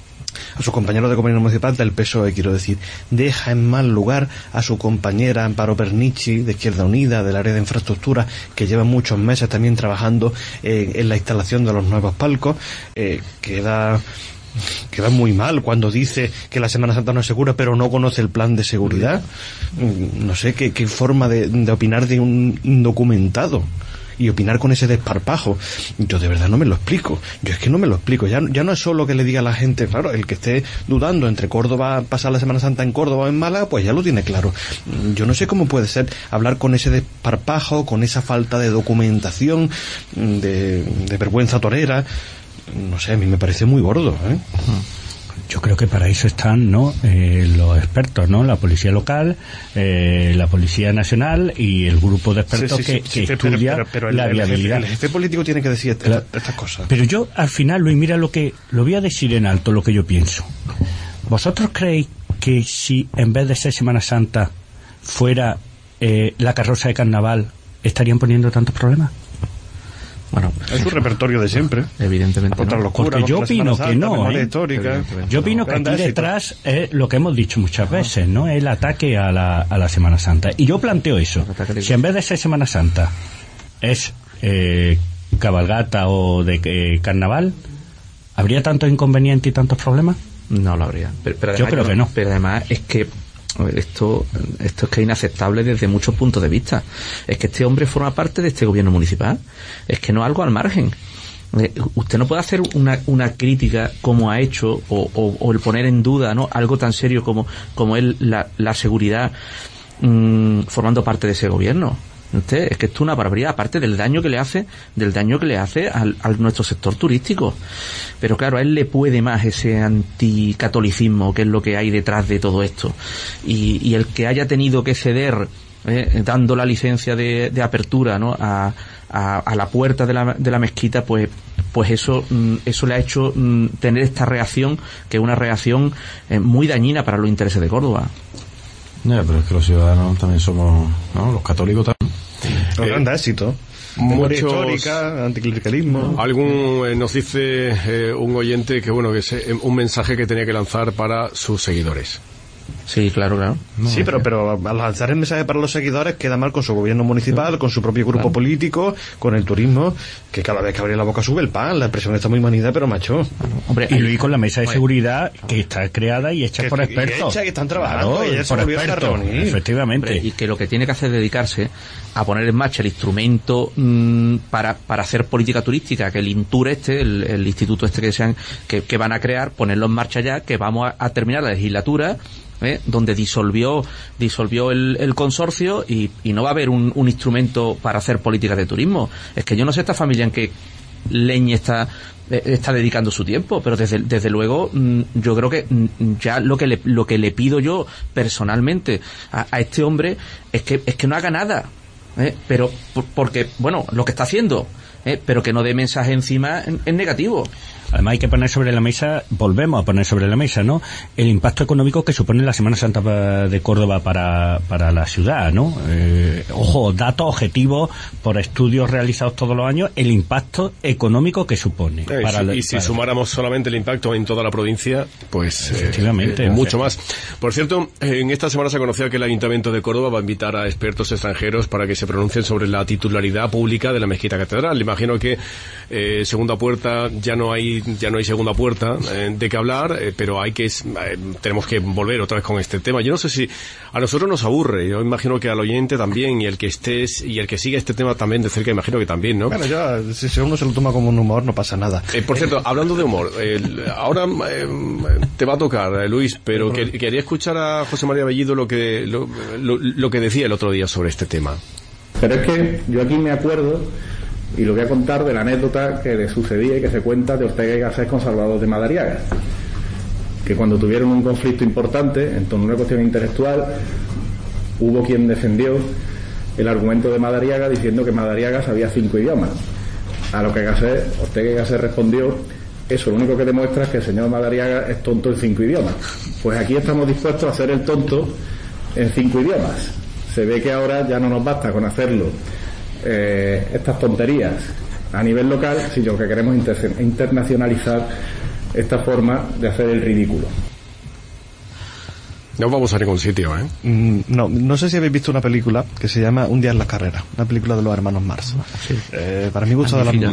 A sus compañeros de gobierno municipal del PSOE, quiero decir. Deja en mal lugar a su compañera Amparo Pernici, de Izquierda Unida, del área de infraestructura, que lleva muchos meses también trabajando en la instalación de los nuevos palcos. Queda muy mal cuando dice que la Semana Santa no es segura, pero no conoce el plan de seguridad. No sé qué forma de opinar de un indocumentado. Y opinar con ese desparpajo. Yo de verdad no me lo explico. Yo es que no me lo explico. Ya no es solo que le diga a la gente, claro, el que esté dudando entre Córdoba, pasar la Semana Santa en Córdoba o en Málaga, pues ya lo tiene claro. Yo no sé cómo puede ser hablar con ese desparpajo, con esa falta de documentación, de vergüenza torera. No sé, a mí me parece muy gordo, ¿eh? Yo creo que para eso están, ¿no? Los expertos, ¿no? La policía local, la policía nacional y el grupo de expertos que estudia pero la viabilidad. El jefe político tiene que decir estas cosas. Pero yo, al final, Luis, mira lo voy a decir en alto lo que yo pienso. ¿Vosotros creéis que si en vez de ser Semana Santa fuera la carroza de carnaval, estarían poniendo tantos problemas? Bueno, es un repertorio de siempre, evidentemente, ¿no? Porque yo opino que no, yo opino que aquí detrás es lo que hemos dicho muchas veces, ¿no? El ataque a la Semana Santa. Y yo planteo eso: si en vez de ser Semana Santa es cabalgata o de carnaval, ¿habría tantos inconvenientes y tantos problemas? No lo habría. Pero yo creo que no. Pero además es que esto es que es inaceptable desde muchos puntos de vista. Es que este hombre forma parte de este gobierno municipal. Es que no algo al margen. Usted no puede hacer una crítica como ha hecho o el poner en duda, ¿no?, algo tan serio como es la seguridad formando parte de ese gobierno. Es que esto es una barbaridad, aparte del daño que le hace al nuestro sector turístico. Pero claro, a él le puede más ese anticatolicismo, que es lo que hay detrás de todo esto, y el que haya tenido que ceder dando la licencia de apertura, ¿no?, a la puerta de la mezquita, pues eso le ha hecho tener esta reacción, que es una reacción muy dañina para los intereses de Córdoba. Pero es que los ciudadanos también somos, ¿no?, los católicos también. Un gran éxito. Memoria histórica, anticlericalismo. Nos dice un oyente que es un mensaje que tenía que lanzar para sus seguidores. Sí, claro. Sí, pero al lanzar el mensaje para los seguidores queda mal con su gobierno municipal, con su propio grupo político, con el turismo, que cada vez que abre la boca sube el pan. La expresión está muy manida, pero macho. Hombre, y Luis, con la mesa de seguridad que está creada y hecha por expertos. Que están trabajando, claro, por expertos, efectivamente. Hombre, y que lo que tiene que hacer es dedicarse a poner en marcha el instrumento para hacer política turística, que el Intur el instituto que van a crear, ponerlo en marcha ya, que vamos a terminar la legislatura, donde disolvió el consorcio y no va a haber un instrumento para hacer política de turismo. Es que yo no sé esta familia en qué leña está dedicando su tiempo, pero desde luego yo creo que ya lo que le pido yo personalmente a este hombre es que no haga nada, pero porque lo que está haciendo, pero que no dé mensaje encima en negativo. Además hay que poner sobre la mesa, volvemos a poner sobre la mesa, ¿no?, el impacto económico que supone la Semana Santa de Córdoba para la ciudad, ¿no? Ojo, datos objetivos por estudios realizados todos los años, el impacto económico que supone. Si sumáramos solamente el impacto en toda la provincia, pues efectivamente, mucho más. Por cierto, en esta semana se conocía que el Ayuntamiento de Córdoba va a invitar a expertos extranjeros para que se pronuncien sobre la titularidad pública de la mezquita catedral. Imagino que segunda puerta ya no hay segunda puerta de qué hablar, pero tenemos que volver otra vez con este tema. Yo no sé si a nosotros nos aburre, yo imagino que al oyente también, y el que siga este tema también de cerca, imagino que también, ¿no? Bueno, si uno se lo toma como un humor, no pasa nada. Por cierto, hablando de humor, ahora te va a tocar, Luis, pero quería escuchar a José María Bellido lo que decía el otro día sobre este tema. Pero es que yo aquí me acuerdo, y lo voy a contar, de la anécdota que le sucedía y que se cuenta de Ortega y Gasset con Salvador de Madariaga, que cuando tuvieron un conflicto importante en torno a una cuestión intelectual, hubo quien defendió el argumento de Madariaga diciendo que Madariaga sabía 5 idiomas, a lo que Ortega y Gasset respondió: eso lo único que demuestra es que el señor Madariaga es tonto en 5 idiomas. Pues aquí estamos dispuestos a hacer el tonto en 5 idiomas. Se ve que ahora ya no nos basta con hacerlo estas tonterías a nivel local, sino que queremos internacionalizar esta forma de hacer el ridículo. No vamos a ningún sitio, ¿eh? No sé si habéis visto una película que se llama Un día en las carreras, una película de los hermanos Marx. Sí. Para mi gusto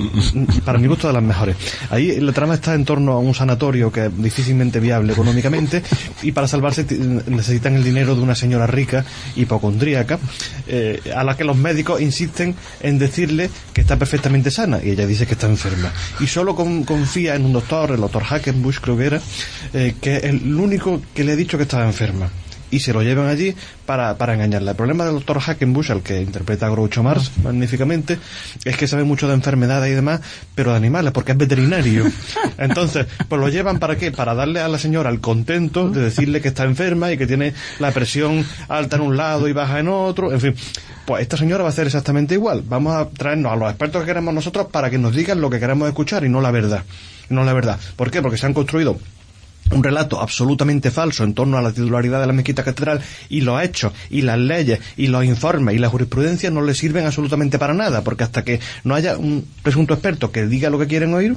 de las mejores. Ahí la trama está en torno a un sanatorio que es difícilmente viable económicamente, y para salvarse necesitan el dinero de una señora rica, hipocondríaca, a la que los médicos insisten en decirle que está perfectamente sana, y ella dice que está enferma. Y solo confía en un doctor, el doctor Hackenbush creo que era, que es el único que le ha dicho que estaba enferma. Y se lo llevan allí para engañarla. El problema del doctor Hackenbush, al que interpreta a Groucho Marx magníficamente, es que sabe mucho de enfermedades y demás, pero de animales, porque es veterinario. Entonces, pues lo llevan ¿para qué? Para darle a la señora el contento de decirle que está enferma y que tiene la presión alta en un lado y baja en otro, en fin. Pues esta señora va a hacer exactamente igual. Vamos a traernos a los expertos que queremos nosotros para que nos digan lo que queremos escuchar y no la verdad. ¿Por qué? Porque se han construido un relato absolutamente falso en torno a la titularidad de la mezquita catedral, y los hechos y las leyes y los informes y la jurisprudencia no les sirven absolutamente para nada, porque hasta que no haya un presunto experto que diga lo que quieren oír.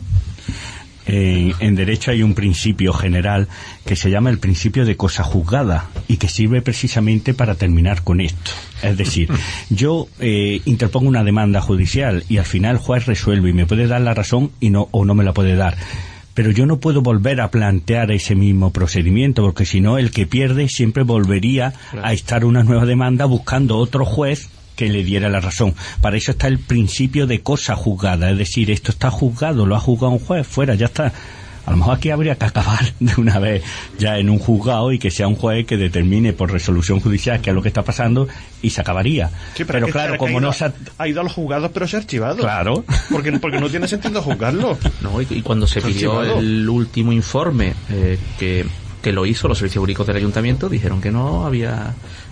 En derecho hay un principio general que se llama el principio de cosa juzgada, y que sirve precisamente para terminar con esto. Es decir, yo interpongo una demanda judicial y al final el juez resuelve y me puede dar la razón o no me la puede dar. Pero yo no puedo volver a plantear ese mismo procedimiento, porque si no, el que pierde siempre volvería a estar una nueva demanda buscando otro juez que le diera la razón. Para eso está el principio de cosa juzgada, es decir, esto está juzgado, lo ha juzgado un juez, fuera, ya está. A lo mejor aquí habría que acabar de una vez ya en un juzgado y que sea un juez que determine por resolución judicial qué es lo que está pasando y se acabaría. Sí, pero claro, como no se ha ido a los juzgados, pero se ha archivado. Claro. Porque no tiene sentido juzgarlo. No, y cuando se pidió el último informe que lo hizo los servicios jurídicos del ayuntamiento, dijeron que no había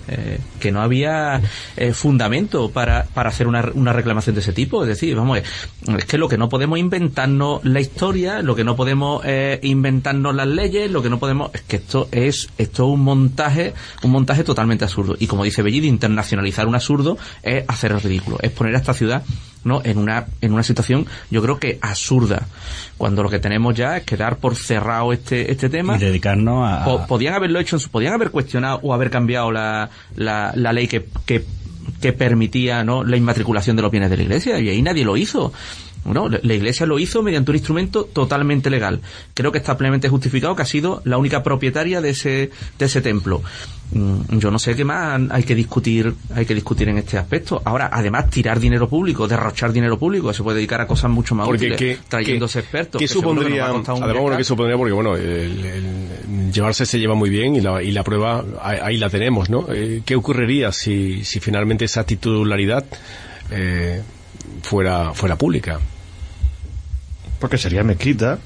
fundamento para hacer una reclamación de ese tipo. Es decir, es que lo que no podemos inventarnos la historia, lo que no podemos inventarnos las leyes, lo que no podemos, es que esto es un montaje totalmente absurdo. Y como dice Bellido, internacionalizar un absurdo es hacer el ridículo, es poner a esta ciudad en una situación, yo creo que absurda, cuando lo que tenemos ya es que dar por cerrado este tema y dedicarnos a... Podían haberlo hecho, podían haber cuestionado o haber cambiado la ley que permitía la inmatriculación de los bienes de la Iglesia, y ahí nadie lo hizo. Bueno, la Iglesia lo hizo mediante un instrumento totalmente legal. Creo que está plenamente justificado que ha sido la única propietaria de ese templo. Yo no sé qué más hay que discutir en este aspecto. Ahora, además, tirar dinero público, derrochar dinero público, se puede dedicar a cosas mucho más útiles, trayéndose expertos. ¿Qué supondría? Además, ¿qué supondría? Porque el llevarse se lleva muy bien y la prueba ahí la tenemos, ¿no? ¿Qué ocurriría si finalmente esa titularidad fuera pública? Porque sería mezquita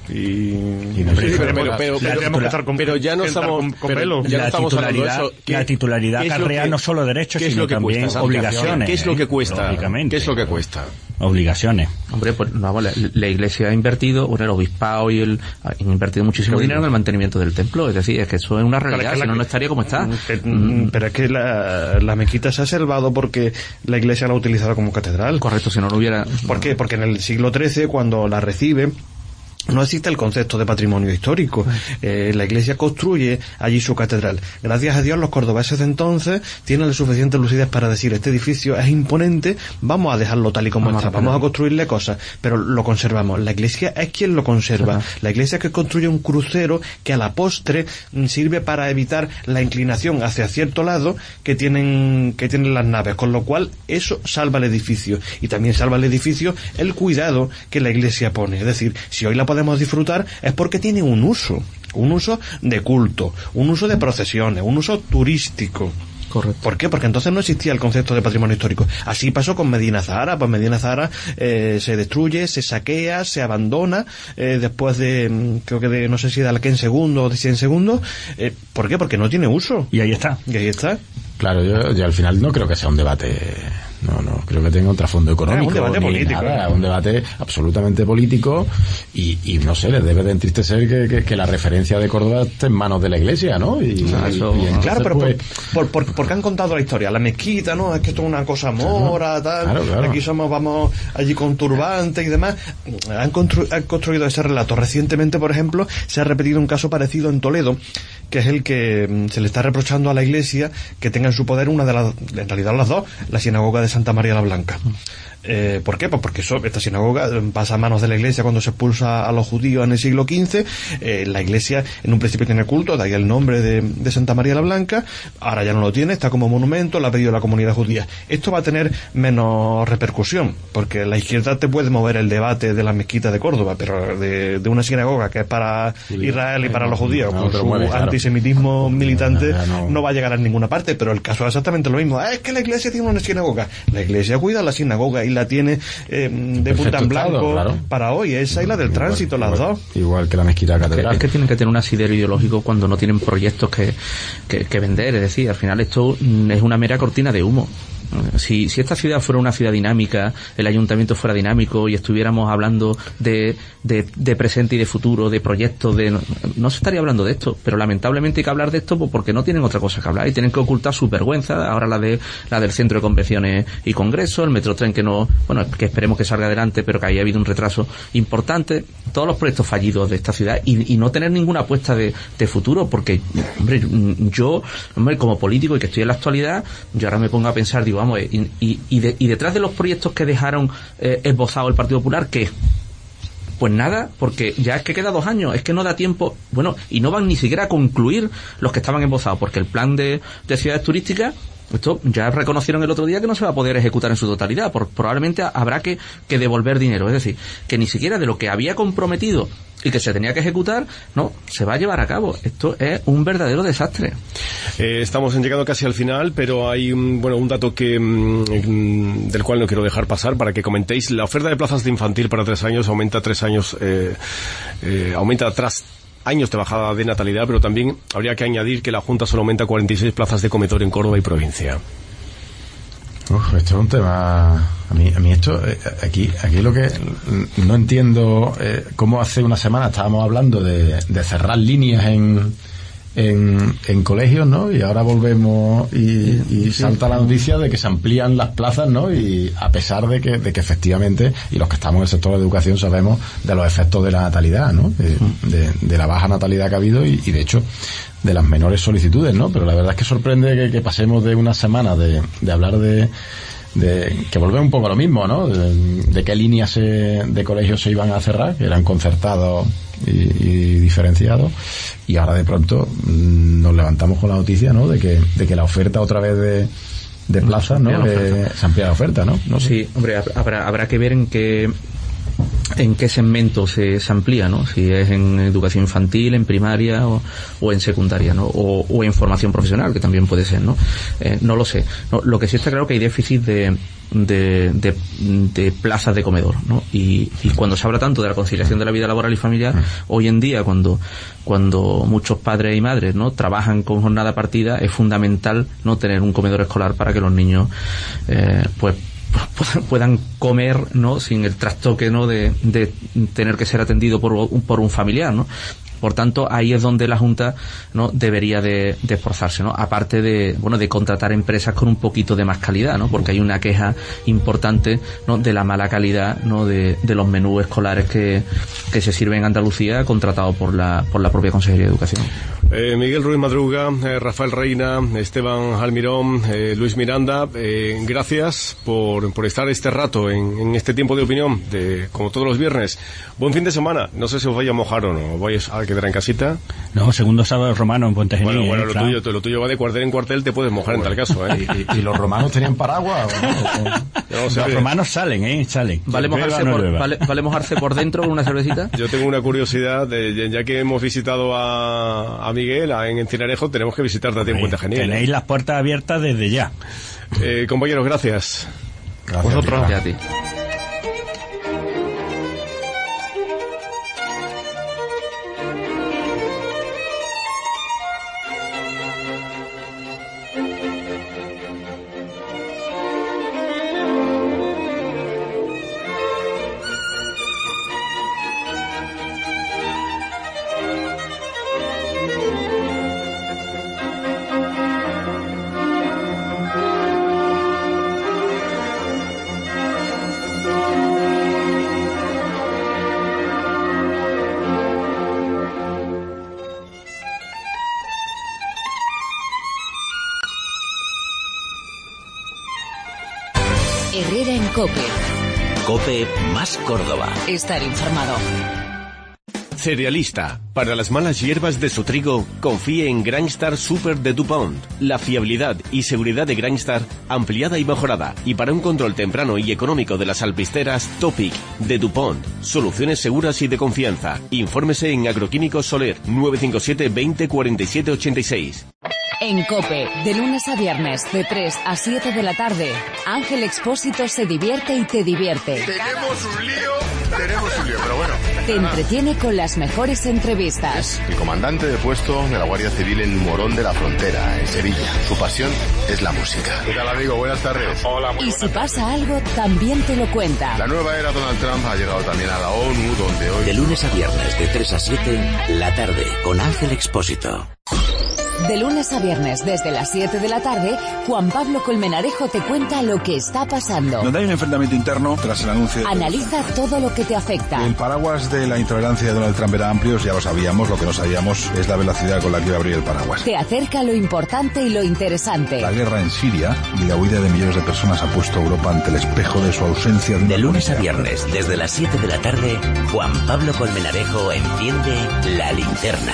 pero ya no estamos hablando de eso. La titularidad acarrea no solo derechos sino también obligaciones. ¿Qué es lo que cuesta? ¿Qué es lo que cuesta? obligaciones. Hombre, pues vamos, la Iglesia ha invertido, bueno, el obispado han invertido muchísimo dinero en el mantenimiento del templo, es decir, es que eso es una realidad, si no estaría como está. Pero es que la mezquita se ha salvado porque la Iglesia la ha utilizado como catedral. Correcto, si no lo hubiera... ¿Por qué? Porque en el siglo XIII, cuando la recibe, no existe el concepto de patrimonio histórico. La Iglesia construye allí su catedral. Gracias a Dios, los cordobeses de entonces tienen la suficiente lucidez para decir: este edificio es imponente, vamos a dejarlo tal y como está, vamos a construirle cosas, pero lo conservamos. La Iglesia es quien lo conserva. La Iglesia es que construye un crucero que a la postre sirve para evitar la inclinación hacia cierto lado que tienen las naves, con lo cual eso salva el edificio. Y también salva el edificio el cuidado que la Iglesia pone. Es decir, si hoy la podemos disfrutar es porque tiene un uso de culto, un uso de procesiones, un uso turístico. Correcto. ¿Por qué? Porque entonces no existía el concepto de patrimonio histórico. Así pasó con Medina Zahara. Pues Medina Zahara se destruye, se saquea, se abandona después de, creo que de, no sé si de Alquén II o de 100 segundos. ¿Por qué? Porque no tiene uso. Y ahí está. Claro, yo al final no creo que sea un debate. No creo que tenga un trasfondo económico. Es un debate político. Nada, un debate absolutamente político y no sé, les debe de entristecer que la referencia de Córdoba esté en manos de la Iglesia, ¿no? Claro, pero pues, ¿por qué han contado la historia? La mezquita, ¿no? Es que esto es una cosa mora, tal. Claro. Aquí vamos allí con turbante y demás. Han construido ese relato. Recientemente, por ejemplo, se ha repetido un caso parecido en Toledo, que es el que se le está reprochando a la Iglesia que tenga en su poder una de las, en realidad las dos, la sinagoga de Santa María la Blanca. ¿Por qué? Pues porque esta sinagoga pasa a manos de la Iglesia cuando se expulsa a los judíos en el siglo XV. La Iglesia en un principio tiene culto, de ahí el nombre de Santa María la Blanca. Ahora ya no lo tiene, está como monumento, lo ha pedido la comunidad judía. Esto va a tener menos repercusión, porque la izquierda te puede mover el debate de la mezquita de Córdoba, pero de una sinagoga que es para Israel y para los judíos, con su antisemitismo militante, no va a llegar a ninguna parte. Pero el caso es exactamente lo mismo. Es que la Iglesia tiene una sinagoga. La Iglesia cuida la sinagoga y la tiene de punta en blanco para hoy, esa y la del tránsito, las dos. Igual que la mezquita catedral. Es que tienen que tener un asidero ideológico cuando no tienen proyectos que vender, es decir, al final esto es una mera cortina de humo. Si esta ciudad fuera una ciudad dinámica, el ayuntamiento fuera dinámico y estuviéramos hablando de presente y de futuro, de proyectos, no se estaría hablando de esto, pero lamentablemente hay que hablar de esto porque no tienen otra cosa que hablar y tienen que ocultar su vergüenza. Ahora la del centro de convenciones y congresos, el metrotren que esperemos que salga adelante, pero que ahí ha habido un retraso importante, todos los proyectos fallidos de esta ciudad y no tener ninguna apuesta de futuro, porque yo como político y que estoy en la actualidad, yo ahora me pongo a pensar, digo, vamos, y detrás de los proyectos que dejaron esbozado el Partido Popular, ¿qué? Pues nada, porque ya es que queda 2 años, es que no da tiempo, y no van ni siquiera a concluir los que estaban esbozados, porque el plan de ciudades turísticas, esto ya reconocieron el otro día que no se va a poder ejecutar en su totalidad, probablemente habrá que devolver dinero, es decir, que ni siquiera de lo que había comprometido y que se tenía que ejecutar, no, se va a llevar a cabo. Esto es un verdadero desastre. Estamos llegando casi al final, pero hay un dato del cual no quiero dejar pasar para que comentéis. La oferta de plazas de infantil para 3 años aumenta 3 años, aumenta tras años de bajada de natalidad, pero también habría que añadir que la Junta solo aumenta 46 plazas de comedor en Córdoba y provincia. Esto es un tema. A mí esto, aquí lo que no entiendo, cómo hace una semana estábamos hablando de cerrar líneas en colegios, ¿no? Y ahora volvemos y salta la noticia de que se amplían las plazas, ¿no? Y a pesar de que efectivamente, y los que estamos en el sector de educación sabemos de los efectos de la natalidad, ¿no? De la baja natalidad que ha habido y de hecho de las menores solicitudes, ¿no? Pero la verdad es que sorprende que pasemos de una semana de hablar de que volvemos un poco a lo mismo, ¿no? De qué líneas de colegios se iban a cerrar, que eran concertados y diferenciados, y ahora de pronto nos levantamos con la noticia, ¿no? De que la oferta otra vez de plazas, ¿no? Se amplía la oferta, ¿no? Sí, hombre, habrá que ver en qué segmento se amplía, ¿no? Si es en educación infantil, en primaria o en secundaria, ¿no? O en formación profesional, que también puede ser, ¿no? No lo sé. No, lo que sí está claro que hay déficit de plazas de comedor, ¿no? Y cuando se habla tanto de la conciliación de la vida laboral y familiar, hoy en día cuando muchos padres y madres, ¿no? trabajan con jornada partida, es fundamental no tener un comedor escolar para que los niños puedan comer, ¿no?, sin el trastoque, ¿no?, de tener que ser atendido por un familiar, ¿no? Por tanto, ahí es donde la Junta, ¿no?, debería de esforzarse, ¿no? Aparte de contratar empresas con un poquito de más calidad, ¿no? Porque hay una queja importante, ¿no?, de la mala calidad, ¿no?, de los menús escolares que se sirven en Andalucía, contratados por la propia Consejería de Educación. Miguel Ruiz Madruga, Rafael Reina, Esteban Almirón, Luis Miranda, gracias por estar este rato en este tiempo de opinión, como todos los viernes. Buen fin de semana. No sé si os vaya a mojar o no. ¿Vais a quedar en casita? No, segundo sábado romano en Puente Genil. Bueno, lo tuyo va de cuartel en cuartel, te puedes mojar en tal caso, ¿eh? ¿Y los romanos tenían paraguas? Los romanos salen. ¿Vale mojarse por dentro con una cervecita? Yo tengo una curiosidad, ya que hemos visitado a Miguel en Encinarejo, tenemos que visitarte a ti en Puente Genil. Tenéis las puertas abiertas desde ya. Compañeros, gracias. Vosotros. Gracias a ti. Herrera en COPE. COPE más Córdoba. Estar informado. Cerealista. Para las malas hierbas de su trigo, confíe en Granstar Super de DuPont. La fiabilidad y seguridad de Granstar ampliada y mejorada. Y para un control temprano y económico de las alpisteras, Topic de DuPont. Soluciones seguras y de confianza. Infórmese en Agroquímicos Soler 957 20 47 86. En COPE, de lunes a viernes, de 3 a 7 de la tarde, Ángel Expósito se divierte y te divierte. Tenemos un lío, pero bueno. Te entretiene con las mejores entrevistas. Es el comandante de puesto de la Guardia Civil en Morón de la Frontera, en Sevilla. Su pasión es la música. ¿Qué tal, amigo? Buenas tardes. Hola, muy buenas. Y si pasa algo, también te lo cuenta. La nueva era Donald Trump ha llegado también a la ONU, donde hoy... De lunes a viernes, de 3 a 7, la tarde, con Ángel Expósito. De lunes a viernes, desde las 7 de la tarde, Juan Pablo Colmenarejo te cuenta lo que está pasando. Donde hay un enfrentamiento interno tras el anuncio... Analiza todo lo que te afecta. El paraguas de la intolerancia de Donald Trump era amplio, ya lo sabíamos. Lo que no sabíamos es la velocidad con la que iba a abrir el paraguas. Te acerca lo importante y lo interesante. La guerra en Siria y la huida de millones de personas ha puesto a Europa ante el espejo de su ausencia. De lunes a viernes, desde las 7 de la tarde, Juan Pablo Colmenarejo enciende la linterna.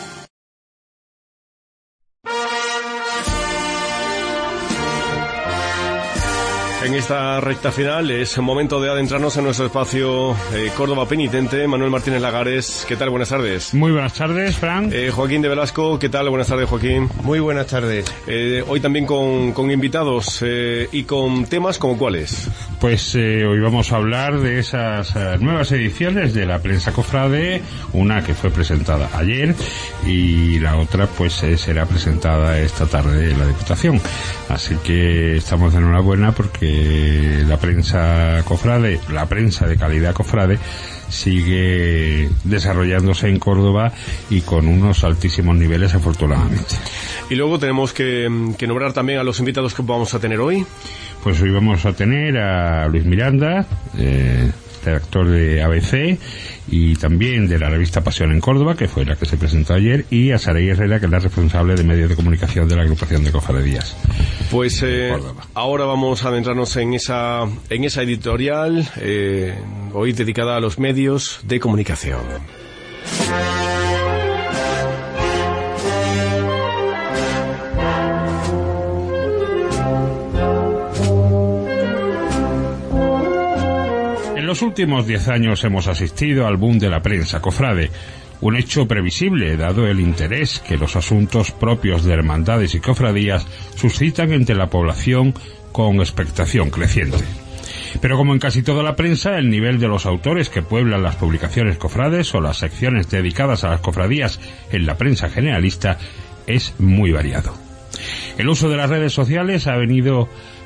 En esta recta final es momento de adentrarnos en nuestro espacio Córdoba Penitente. Manuel Martínez Lagares, ¿qué tal? Buenas tardes. Muy buenas tardes, Fran. Joaquín de Velasco, ¿qué tal? Buenas tardes, Joaquín. Muy buenas tardes. Hoy también con invitados y con temas como cuáles. Pues hoy vamos a hablar de esas nuevas ediciones de la prensa cofrade, una que fue presentada ayer y la otra pues será presentada esta tarde en la Diputación. Así que estamos de enhorabuena porque la prensa cofrade, la prensa de calidad cofrade, sigue desarrollándose en Córdoba y con unos altísimos niveles, afortunadamente. Y luego tenemos que nombrar también a los invitados que vamos a tener hoy. Pues hoy vamos a tener a Luis Miranda, redactor de ABC y también de la revista Pasión en Córdoba, que fue la que se presentó ayer, y a Saray Herrera, que es la responsable de medios de comunicación de la agrupación de cofradías. Pues ahora vamos a adentrarnos en esa editorial, hoy dedicada a los medios de comunicación. En los últimos 10 años hemos asistido al boom de la prensa cofrade, un hecho previsible dado el interés que los asuntos propios de hermandades y cofradías suscitan entre la población con expectación creciente. Pero como en casi toda la prensa, el nivel de los autores que pueblan las publicaciones cofrades o las secciones dedicadas a las cofradías en la prensa generalista es muy variado. El uso de las redes sociales ha venido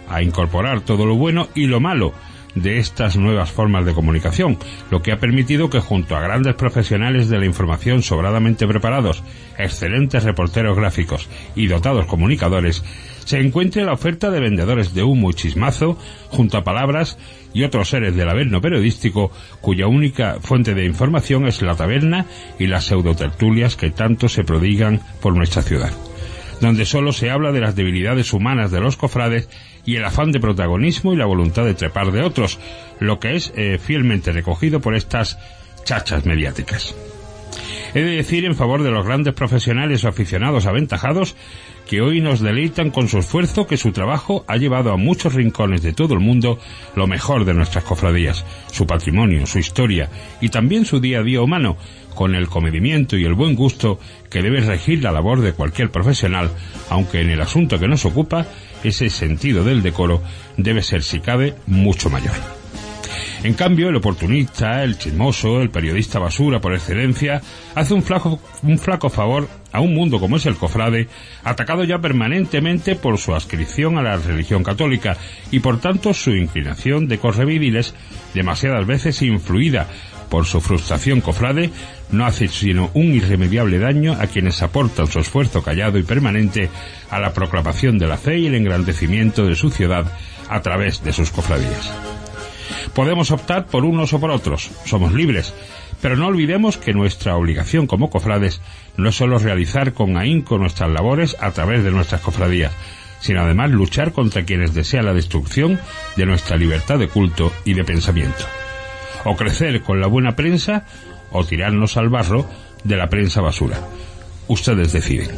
a incorporar todo lo bueno y lo malo de estas nuevas formas de comunicación, lo que ha permitido que junto a grandes profesionales de la información sobradamente preparados, excelentes reporteros gráficos y dotados comunicadores, se encuentre la oferta de vendedores de humo y chismazo junto a palabras y otros seres del averno periodístico cuya única fuente de información es la taberna y las pseudotertulias que tanto se prodigan por nuestra ciudad, donde solo se habla de las debilidades humanas de los cofrades y el afán de protagonismo y la voluntad de trepar de otros, lo que es fielmente recogido por estas chachas mediáticas. He de decir en favor de los grandes profesionales o aficionados aventajados que hoy nos deleitan con su esfuerzo que su trabajo ha llevado a muchos rincones de todo el mundo lo mejor de nuestras cofradías, su patrimonio, su historia y también su día a día humano, con el comedimiento y el buen gusto que debe regir la labor de cualquier profesional, aunque en el asunto que nos ocupa, ese sentido del decoro debe ser, si cabe, mucho mayor. En cambio, el oportunista, el chismoso, el periodista basura por excelencia, hace un flaco favor a un mundo como es el cofrade, atacado ya permanentemente por su adscripción a la religión católica y por tanto su inclinación de correvidiles, demasiadas veces influida por su frustración cofrade, no hace sino un irremediable daño a quienes aportan su esfuerzo callado y permanente a la proclamación de la fe y el engrandecimiento de su ciudad a través de sus cofradías. Podemos optar por unos o por otros, somos libres, pero no olvidemos que nuestra obligación como cofrades no es solo realizar con ahínco nuestras labores a través de nuestras cofradías, sino además luchar contra quienes desean la destrucción de nuestra libertad de culto y de pensamiento. O crecer con la buena prensa o tirarnos al barro de la prensa basura. Ustedes deciden.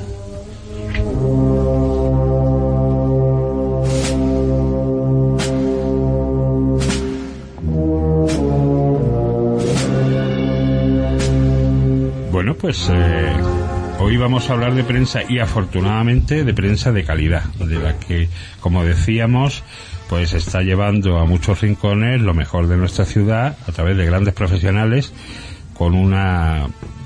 Bueno, pues hoy vamos a hablar de prensa y afortunadamente de prensa de calidad, de la que, como decíamos, pues está llevando a muchos rincones lo mejor de nuestra ciudad a través de grandes profesionales con una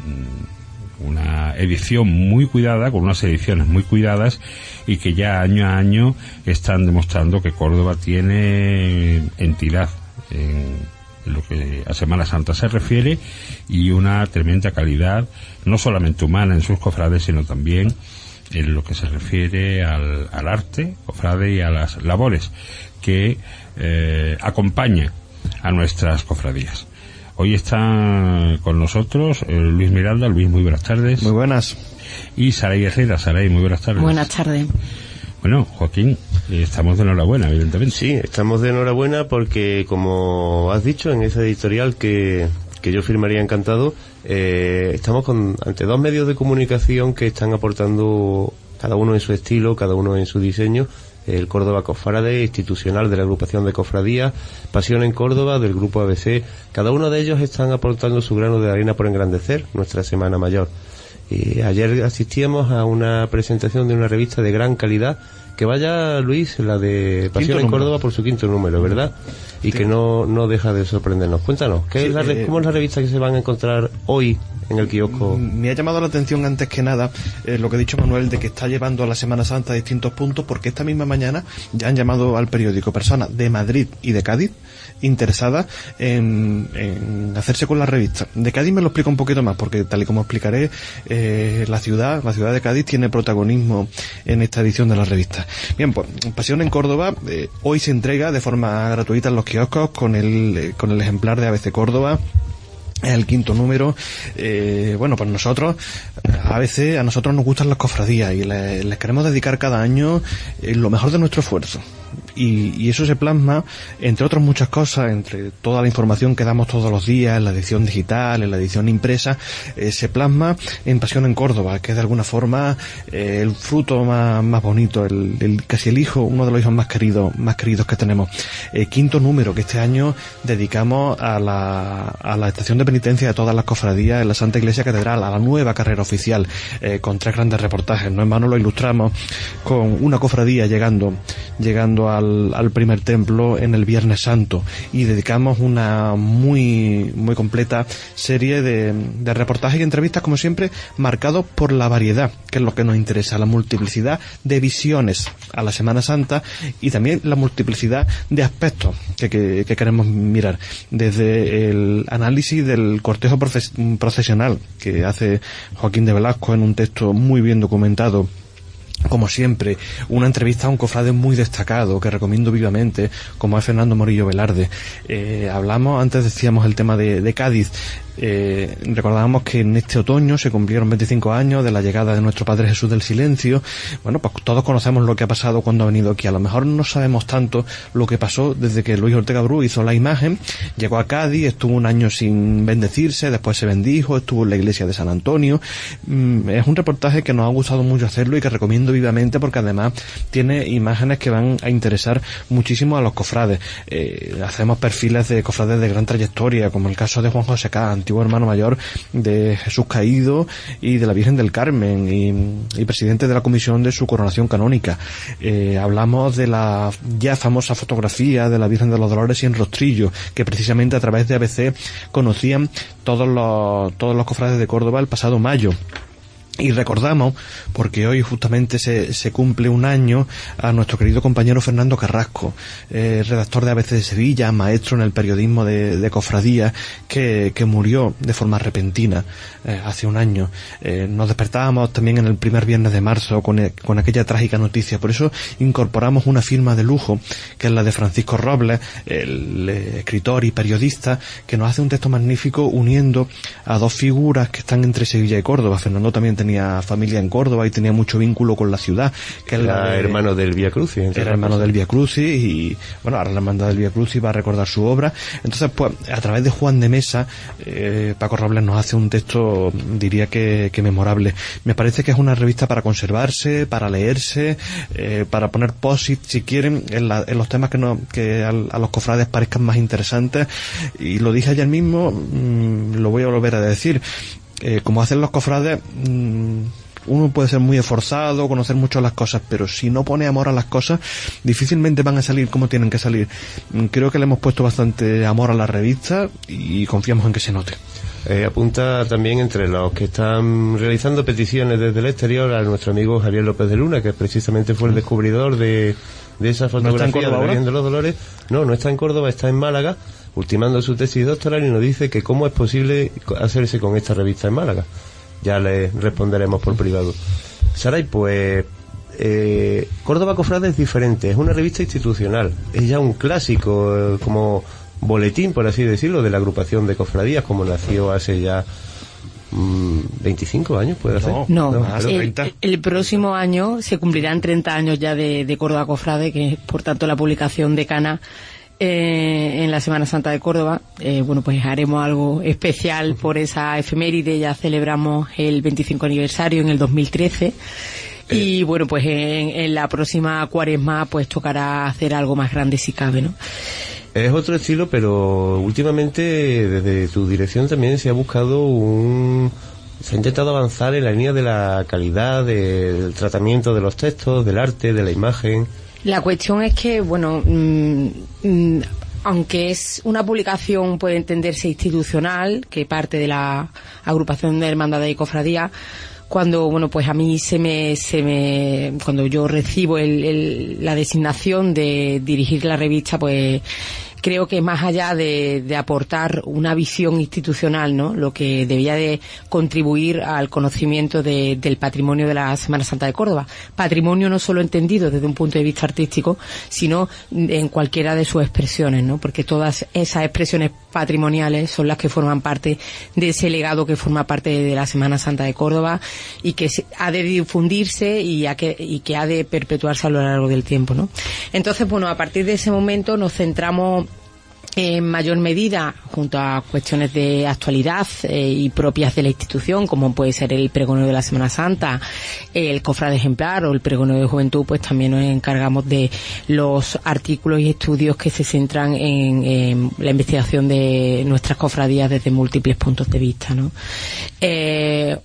edición muy cuidada, con unas ediciones muy cuidadas y que ya año a año están demostrando que Córdoba tiene entidad en lo que a Semana Santa se refiere y una tremenda calidad, no solamente humana en sus cofrades, sino también en lo que se refiere al arte cofrade y a las labores que acompañan a nuestras cofradías. Hoy está con nosotros Luis Miranda. Luis, muy buenas tardes. Muy buenas. Y Saray Herrera. Saray, muy buenas tardes. Buenas tardes. Bueno, Joaquín, estamos de enhorabuena, evidentemente. Sí, estamos de enhorabuena porque, como has dicho en esa editorial que yo firmaría encantado, estamos ante dos medios de comunicación que están aportando, cada uno en su estilo, cada uno en su diseño, el Córdoba Cofrade, institucional de la agrupación de cofradías, Pasión en Córdoba, del grupo ABC. Cada uno de ellos están aportando su grano de arena por engrandecer nuestra Semana Mayor. Ayer asistíamos a una presentación de una revista de gran calidad, que vaya, Luis, la de Pasión en Córdoba por su quinto número, ¿verdad? Y que no deja de sorprendernos. Cuéntanos, ¿cómo es la revista que se van a encontrar hoy en el kiosco? Me ha llamado la atención antes que nada lo que ha dicho Manuel de que está llevando a la Semana Santa a distintos puntos, porque esta misma mañana ya han llamado al periódico personas de Madrid y de Cádiz interesadas en hacerse con la revista. De Cádiz me lo explico un poquito más, porque tal y como explicaré, la ciudad de Cádiz tiene protagonismo en esta edición de la revista. Bien, pues Pasión en Córdoba hoy se entrega de forma gratuita en los kioscos con el ejemplar de ABC Córdoba. Es el quinto número. Bueno, pues nosotros, a nosotros nos gustan las cofradías y les queremos dedicar cada año lo mejor de nuestro esfuerzo. Y eso se plasma, entre otras muchas cosas, entre toda la información que damos todos los días, en la edición digital, en la edición impresa, se plasma en Pasión en Córdoba, que es de alguna forma el fruto más bonito, casi el hijo, uno de los hijos más queridos que tenemos. Quinto número que este año dedicamos a la estación de penitencia de todas las cofradías en la Santa Iglesia Catedral, a la nueva carrera oficial, con 3 grandes reportajes. No en vano lo ilustramos con una cofradía llegando a al primer templo en el Viernes Santo y dedicamos una muy completa serie de reportajes y entrevistas, como siempre, marcados por la variedad, que es lo que nos interesa, la multiplicidad de visiones a la Semana Santa y también la multiplicidad de aspectos que queremos mirar, desde el análisis del cortejo procesional que hace Joaquín de Velasco en un texto muy bien documentado, como siempre, una entrevista a un cofrade muy destacado que recomiendo vivamente, como es Fernando Morillo Velarde. Hablamos, antes decíamos el tema de Cádiz. Recordábamos que en este otoño se cumplieron 25 años de la llegada de nuestro Padre Jesús del Silencio. Bueno, pues todos conocemos lo que ha pasado cuando ha venido aquí. A lo mejor no sabemos tanto lo que pasó desde que Luis Ortega Bru hizo la imagen, llegó a Cádiz, estuvo un año sin bendecirse, después se bendijo, estuvo en la iglesia de San Antonio. Es un reportaje que nos ha gustado mucho hacerlo y que recomiendo vivamente, porque además tiene imágenes que van a interesar muchísimo a los cofrades. Hacemos perfiles de cofrades de gran trayectoria, como el caso de Juan José Cá, antiguo hermano mayor de Jesús Caído y de la Virgen del Carmen y presidente de la comisión de su coronación canónica. Hablamos de la ya famosa fotografía de la Virgen de los Dolores y en Rostrillo, que precisamente a través de ABC conocían todos los cofrades de Córdoba el pasado mayo. Y recordamos, porque hoy justamente se cumple un año, a nuestro querido compañero Fernando Carrasco, redactor de ABC de Sevilla, maestro en el periodismo de cofradía, que murió de forma repentina hace un año. Nos despertábamos también en el primer viernes de marzo con aquella trágica noticia. Por eso incorporamos una firma de lujo, que es la de Francisco Robles, el escritor y periodista, que nos hace un texto magnífico uniendo a dos figuras que están entre Sevilla y Córdoba. Fernando también tenía familia en Córdoba y tenía mucho vínculo con la ciudad, que era hermano del Vía Crucis. Era hermano del Vía Crucis y, bueno, ahora la hermandad del Vía Crucis va a recordar su obra. Entonces, pues, a través de Juan de Mesa, Paco Robles nos hace un texto, diría que memorable. Me parece que es una revista para conservarse, para leerse, para poner post-it, si quieren, en los temas que a los cofrades parezcan más interesantes. Y lo dije ayer mismo, lo voy a volver a decir. Como hacen los cofrades, uno puede ser muy esforzado, conocer mucho las cosas, pero si no pone amor a las cosas, difícilmente van a salir como tienen que salir. Creo que le hemos puesto bastante amor a la revista y confiamos en que se note. Apunta también entre los que están realizando peticiones desde el exterior a nuestro amigo Javier López de Luna, que precisamente fue el descubridor de esa fotografía de la Virgen de los Dolores. No está en Córdoba, está en Málaga, ultimando su tesis doctoral, y nos dice que cómo es posible hacerse con esta revista en Málaga. Ya le responderemos por privado. Saray, pues Córdoba Cofrade es diferente, es una revista institucional, es ya un clásico, como boletín, por así decirlo, de la agrupación de cofradías, como nació hace ya 25 años, ¿puede ser? No, el próximo año se cumplirán 30 años ya de Córdoba Cofrade, que es por tanto la publicación decana en la Semana Santa de Córdoba. Bueno, pues haremos algo especial por esa efeméride. Ya celebramos el 25 aniversario en el 2013 y bueno, pues en la próxima cuaresma pues tocará hacer algo más grande si cabe, ¿no? Es otro estilo, pero últimamente desde tu dirección también se ha buscado se ha intentado avanzar en la línea de la calidad, del tratamiento de los textos, del arte, de la imagen. La cuestión es que, bueno, aunque es una publicación, puede entenderse institucional, que parte de la agrupación de hermandades y cofradías, cuando, bueno, pues a mí cuando yo recibo la designación de dirigir la revista, pues creo que más allá de aportar una visión institucional, ¿no?, lo que debía de contribuir al conocimiento del patrimonio de la Semana Santa de Córdoba. Patrimonio no solo entendido desde un punto de vista artístico, sino en cualquiera de sus expresiones, ¿no?, porque todas esas expresiones patrimoniales son las que forman parte de ese legado que forma parte de la Semana Santa de Córdoba y que ha de difundirse y que ha de perpetuarse a lo largo del tiempo, ¿no? Entonces, bueno, a partir de ese momento nos centramos en mayor medida, junto a cuestiones de actualidad y propias de la institución, como puede ser el pregonero de la Semana Santa, el cofrade ejemplar o el pregonero de juventud, pues también nos encargamos de los artículos y estudios que se centran en la investigación de nuestras cofradías desde múltiples puntos de vista, ¿no?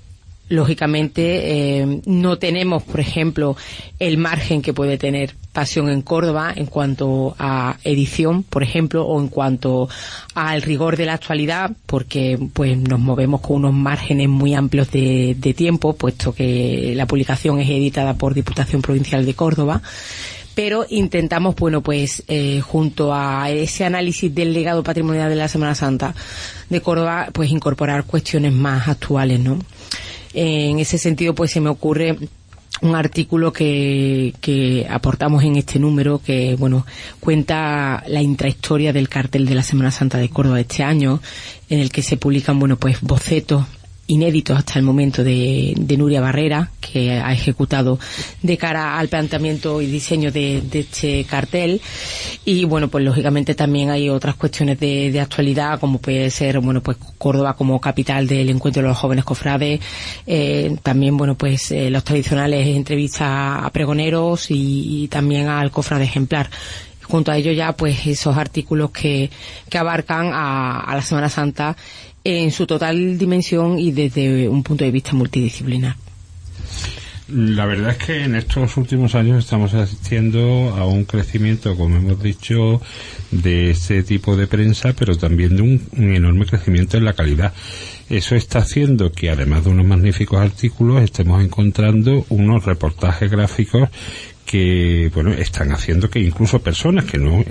lógicamente no tenemos, por ejemplo, el margen que puede tener Pasión en Córdoba en cuanto a edición, por ejemplo, o en cuanto al rigor de la actualidad, porque pues nos movemos con unos márgenes muy amplios de tiempo, puesto que la publicación es editada por Diputación Provincial de Córdoba. Pero intentamos, bueno, pues junto a ese análisis del legado patrimonial de la Semana Santa de Córdoba, pues incorporar cuestiones más actuales, ¿no? En ese sentido, pues se me ocurre un artículo que aportamos en este número que, bueno, cuenta la intrahistoria del cartel de la Semana Santa de Córdoba este año, en el que se publican, bueno, pues bocetos inéditos hasta el momento de Nuria Barrera, que ha ejecutado de cara al planteamiento y diseño de este cartel. Y bueno, pues lógicamente también hay otras cuestiones de actualidad, como puede ser, bueno, pues Córdoba como capital del encuentro de los jóvenes cofrades, también, bueno, pues los tradicionales entrevistas a pregoneros y también al cofrade ejemplar. Junto a ello ya, pues esos artículos que abarcan a la Semana Santa en su total dimensión y desde un punto de vista multidisciplinar. La verdad es que en estos últimos años estamos asistiendo a un crecimiento, como hemos dicho, de este tipo de prensa, pero también de un enorme crecimiento en la calidad. Eso está haciendo que, además de unos magníficos artículos, estemos encontrando unos reportajes gráficos que, bueno, están haciendo que incluso personas que no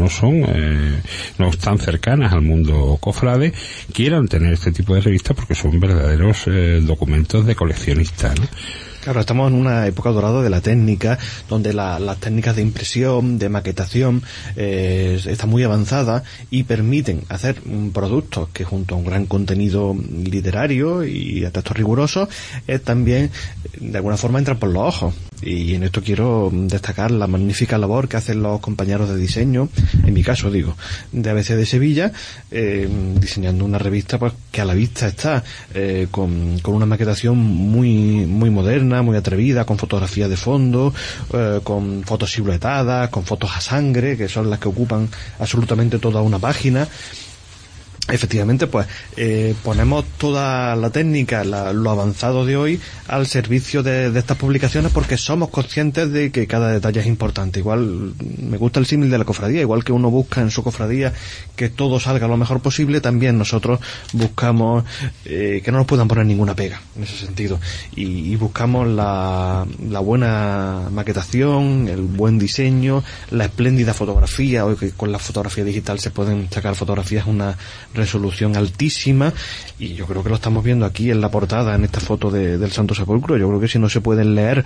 están cercanas al mundo cofrade quieran tener este tipo de revistas, porque son verdaderos documentos de coleccionistas, ¿no? Claro, estamos en una época dorada de la técnica, donde las técnicas de impresión, de maquetación, están muy avanzadas y permiten hacer productos que, junto a un gran contenido literario y a textos rigurosos, también de alguna forma entran por los ojos. Y en esto quiero destacar la magnífica labor que hacen los compañeros de diseño, en mi caso digo, de ABC de Sevilla, diseñando una revista pues que a la vista está, con una maquetación muy moderna, muy atrevida, con fotografía de fondo, con fotos siluetadas, con fotos a sangre, que son las que ocupan absolutamente toda una página. Efectivamente, pues ponemos toda la técnica, lo avanzado de hoy al servicio de estas publicaciones, porque somos conscientes de que cada detalle es importante. Igual me gusta el símil de la cofradía, igual que uno busca en su cofradía que todo salga lo mejor posible, también nosotros buscamos que no nos puedan poner ninguna pega en ese sentido, y buscamos la buena maquetación, el buen diseño, la espléndida fotografía. Hoy que con la fotografía digital se pueden sacar fotografías una resolución altísima, y yo creo que lo estamos viendo aquí en la portada, en esta foto del Santo Sepulcro. Yo creo que si no se pueden leer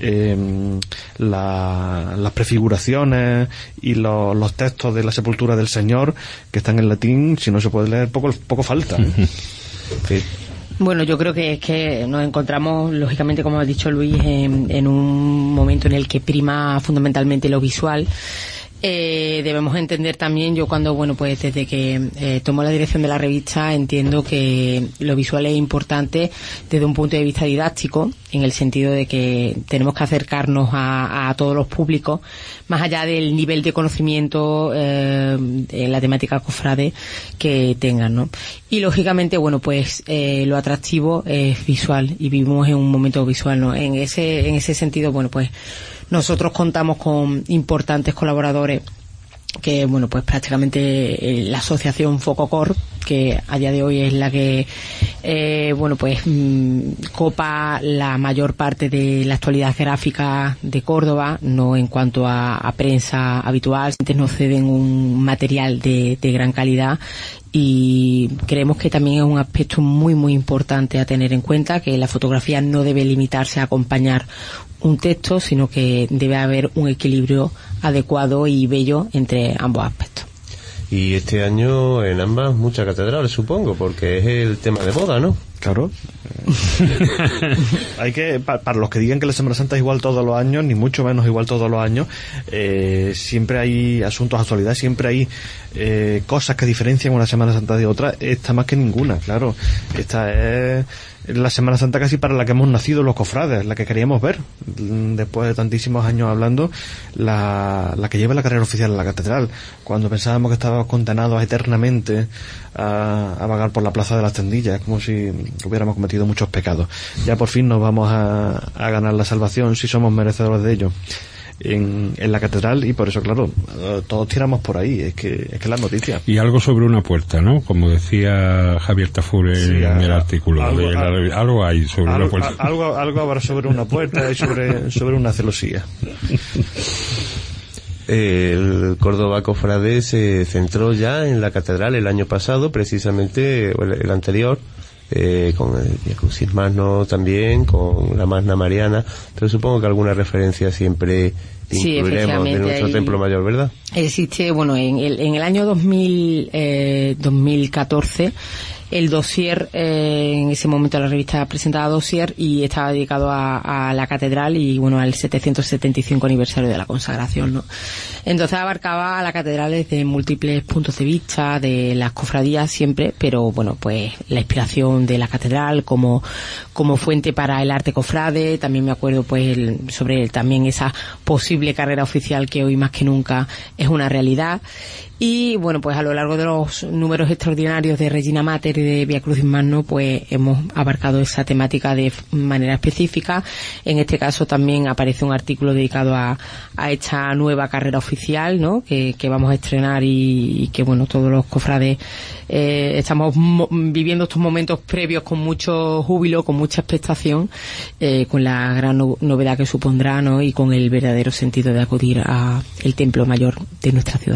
las prefiguraciones y los textos de la sepultura del Señor, que están en latín, si no se puede leer, poco falta, ¿eh? Sí. Bueno, yo creo que es que nos encontramos, lógicamente, como ha dicho Luis, en un momento en el que prima fundamentalmente lo visual. Debemos entender también, yo cuando, bueno, pues desde que tomo la dirección de la revista, entiendo que lo visual es importante desde un punto de vista didáctico, en el sentido de que tenemos que acercarnos a todos los públicos, más allá del nivel de conocimiento en la temática cofrade que tengan, ¿no? Y lógicamente, bueno, pues lo atractivo es visual, y vivimos en un momento visual, ¿no? En ese sentido, bueno, pues nosotros contamos con importantes colaboradores que, bueno, pues prácticamente la asociación Fococor, que a día de hoy es la que bueno, pues copa la mayor parte de la actualidad gráfica de Córdoba, no en cuanto a prensa habitual. Nos ceden un material de gran calidad, y creemos que también es un aspecto muy importante a tener en cuenta, que la fotografía no debe limitarse a acompañar un texto, sino que debe haber un equilibrio adecuado y bello entre ambos aspectos. Y este año en ambas muchas catedrales, supongo, porque es el tema de boda, ¿no? Claro. Hay que, para los que digan que la Semana Santa es igual todos los años, ni mucho menos igual todos los años, siempre hay asuntos de actualidad, siempre hay cosas que diferencian una Semana Santa de otra. Esta más que ninguna, claro. Esta es la Semana Santa casi para la que hemos nacido los cofrades, la que queríamos ver después de tantísimos años hablando, la que lleva la carrera oficial en la catedral, cuando pensábamos que estábamos condenados eternamente a vagar por la plaza de las Tendillas, como si hubiéramos cometido muchos muchos pecados. Ya por fin nos vamos a ganar la salvación si somos merecedores de ello en la catedral, y por eso, claro, todos tiramos por ahí, es que es la noticia. Y algo sobre una puerta, ¿no? Como decía Javier Tafur en el artículo. Algo hay sobre una puerta. Algo habrá sobre una puerta y sobre una celosía. El Córdoba Cofrade se centró ya en la catedral el año pasado, precisamente el anterior, con el Via Crucis Magno también, con la Magna Mariana, pero supongo que alguna referencia siempre incluiremos de nuestro templo mayor, ¿verdad? Existe, bueno, en el año 2014, el dossier, en ese momento la revista presentaba dossier y estaba dedicado a la catedral y, bueno, al 775 aniversario de la consagración, ¿no? Entonces abarcaba a la catedral desde múltiples puntos de vista de las cofradías siempre, pero, bueno, pues la inspiración de la catedral como fuente para el arte cofrade. También me acuerdo, pues, sobre también esa posible carrera oficial que hoy más que nunca es una realidad. Y, bueno, pues a lo largo de los números extraordinarios de Regina Mater y de Via Crucis Magno, pues hemos abarcado esa temática de manera específica. En este caso también aparece un artículo dedicado a esta nueva carrera oficial, ¿no? Que vamos a estrenar y que, bueno, todos los cofrades estamos viviendo estos momentos previos con mucho júbilo, con mucha expectación, con la gran novedad que supondrá, ¿no? Y con el verdadero sentido de acudir a el templo mayor de nuestra ciudad.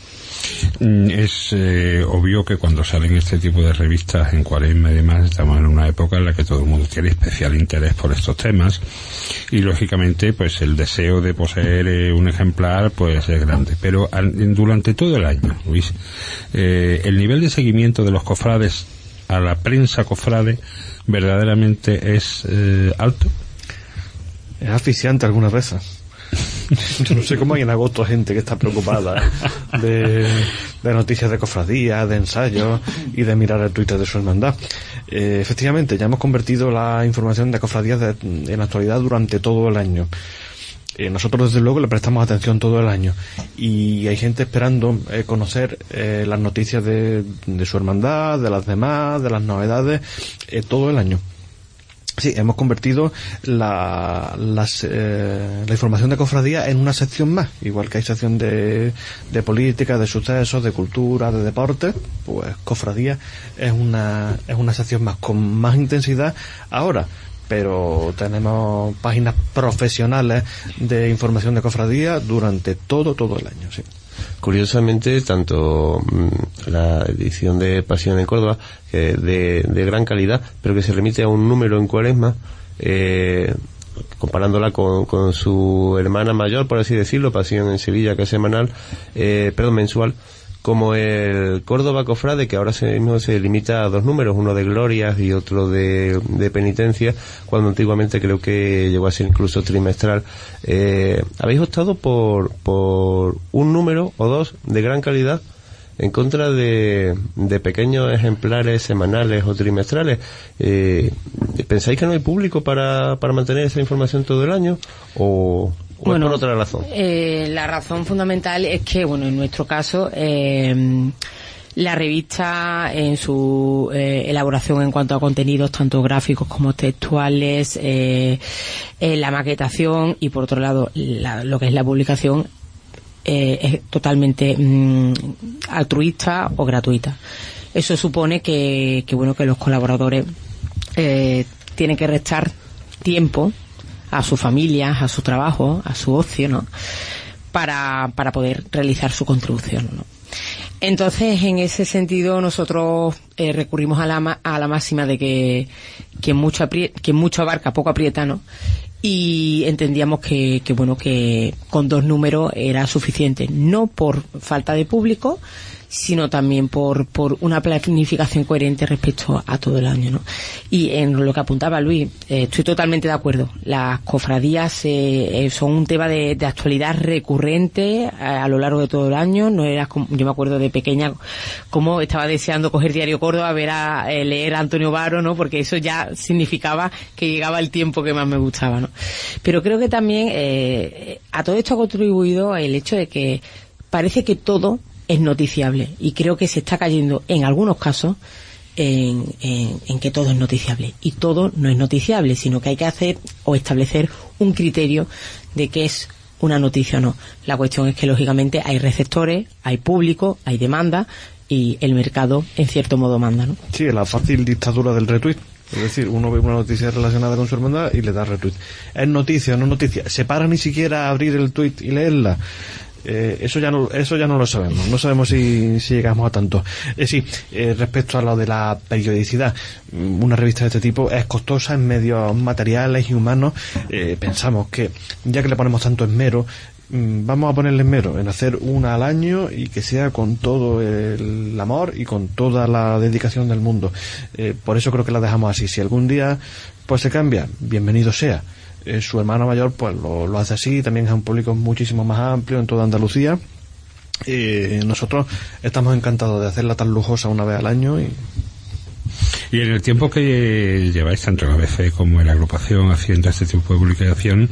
Es obvio que cuando salen este tipo de revistas en Cuaresma y demás, estamos en una época en la que todo el mundo tiene especial interés por estos temas y, lógicamente, pues el deseo de poseer un ejemplar pues es grande. Pero durante todo el año, Luis, el nivel de seguimiento de los cofrades a la prensa cofrade verdaderamente es alto. Es asfixiante algunas veces. Yo no sé cómo hay en agosto gente que está preocupada de noticias de cofradías, de ensayos y de mirar el Twitter de su hermandad. Efectivamente, ya hemos convertido la información de cofradías en la actualidad durante todo el año. Nosotros, desde luego, le prestamos atención todo el año y hay gente esperando conocer las noticias de su hermandad, de las demás, de las novedades, todo el año. Sí, hemos convertido la información de cofradía en una sección más, igual que hay sección de política, de sucesos, de cultura, de deporte, pues cofradía es una sección más, con más intensidad ahora, pero tenemos páginas profesionales de información de cofradía durante todo el año, sí. Curiosamente, tanto la edición de Pasión en Córdoba, de gran calidad, pero que se remite a un número en Cuaresma, comparándola con su hermana mayor, por así decirlo, Pasión en Sevilla, que es mensual, como el Córdoba Cofrade, que ahora mismo se limita a 2 números, uno de glorias y otro de penitencia, cuando antiguamente creo que llegó a ser incluso trimestral. ¿Habéis optado por un número o 2 de gran calidad en contra de pequeños ejemplares semanales o trimestrales? ¿Pensáis que no hay público para mantener esa información todo el año? ¿O bueno, es por otra razón? La razón fundamental es que, bueno, en nuestro caso, la revista, en su elaboración en cuanto a contenidos, tanto gráficos como textuales, la maquetación y, por otro lado, lo que es la publicación, es totalmente altruista o gratuita. Eso supone que los colaboradores tienen que restar tiempo a sus familias, a su trabajo, a su ocio, ¿no? Para poder realizar su contribución, ¿no? Entonces, en ese sentido, nosotros recurrimos a la máxima de que quien mucho abarca, poco aprieta, ¿no? Y entendíamos que con 2 números era suficiente, no por falta de público, sino también por una planificación coherente respecto a todo el año, ¿no? Y en lo que apuntaba Luis, estoy totalmente de acuerdo. Las cofradías son un tema de actualidad recurrente a lo largo de todo el año. No era como, yo me acuerdo de pequeña como estaba deseando coger Diario Córdoba, leer a Antonio Varo, ¿no? Porque eso ya significaba que llegaba el tiempo que más me gustaba, ¿no? Pero creo que también a todo esto ha contribuido el hecho de que parece que todo es noticiable, y creo que se está cayendo en algunos casos en que todo es noticiable. Y todo no es noticiable, sino que hay que hacer o establecer un criterio de qué es una noticia o no. La cuestión es que, lógicamente, hay receptores, hay público, hay demanda, y el mercado, en cierto modo, manda, ¿no? Sí, la fácil dictadura del retweet. Es decir, uno ve una noticia relacionada con su hermandad y le da retweet. ¿Es noticia o no noticia? ¿Se para ni siquiera a abrir el tweet y leerla? Eso ya no lo sabemos. No sabemos si llegamos a tanto. Respecto a lo de la periodicidad, una revista de este tipo es costosa en medios materiales y humanos. Pensamos que, ya que le ponemos tanto esmero, vamos a ponerle esmero en hacer una al año y que sea con todo el amor y con toda la dedicación del mundo. Por eso creo que la dejamos así. Si algún día pues se cambia, bienvenido sea. Su hermano mayor pues lo hace así, también es un público muchísimo más amplio en toda Andalucía. Nosotros estamos encantados de hacerla tan lujosa una vez al año. Y en el tiempo que lleváis tanto en ABC como en la agrupación haciendo este tipo de publicación,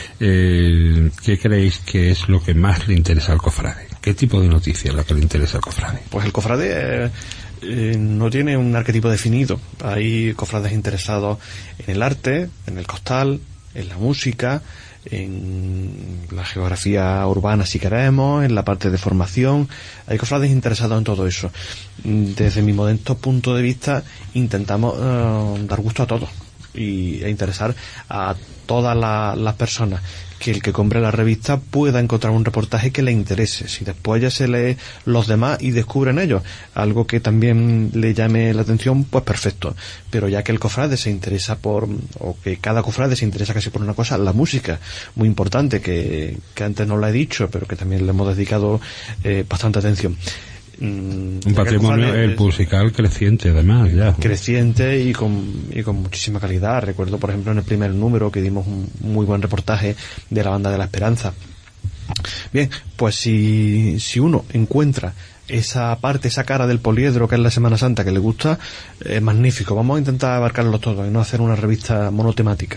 ¿qué creéis que es lo que más le interesa al cofrade? ¿Qué tipo de noticia es la que le interesa al cofrade? Pues el cofrade no tiene un arquetipo definido. Hay cofrades interesados en el arte, en el costal, en la música, en la geografía urbana si queremos, en la parte de formación. Hay cofrades interesados en todo eso. Desde mi modesto punto de vista intentamos dar gusto a todos e interesar a todas las personas, que el que compre la revista pueda encontrar un reportaje que le interese. Si después ya se lee los demás y descubren ellos algo que también le llame la atención, pues perfecto. Pero ya que el cofrade se interesa o que cada cofrade se interesa casi por una cosa, la música, muy importante, que antes no la he dicho, pero que también le hemos dedicado bastante atención. Un patrimonio el musical creciente, además, ya. Creciente y con muchísima calidad. Recuerdo, por ejemplo, en el primer número que dimos un muy buen reportaje de la Banda de la Esperanza. Bien, pues si uno encuentra esa parte, esa cara del poliedro que es la Semana Santa que le gusta, es magnífico. Vamos a intentar abarcarlos todos y no hacer una revista monotemática.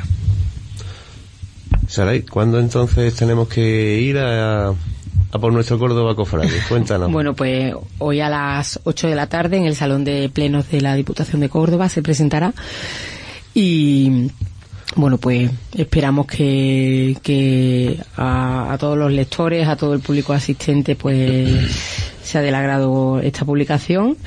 Saray, ¿cuándo entonces tenemos que ir a por nuestro Córdoba Cofrade? Cuéntanos. Bueno, pues hoy a las 8 de la tarde en el Salón de Plenos de la Diputación de Córdoba se presentará, y bueno, pues esperamos que a todos los lectores, a todo el público asistente, pues sea del agrado esta publicación.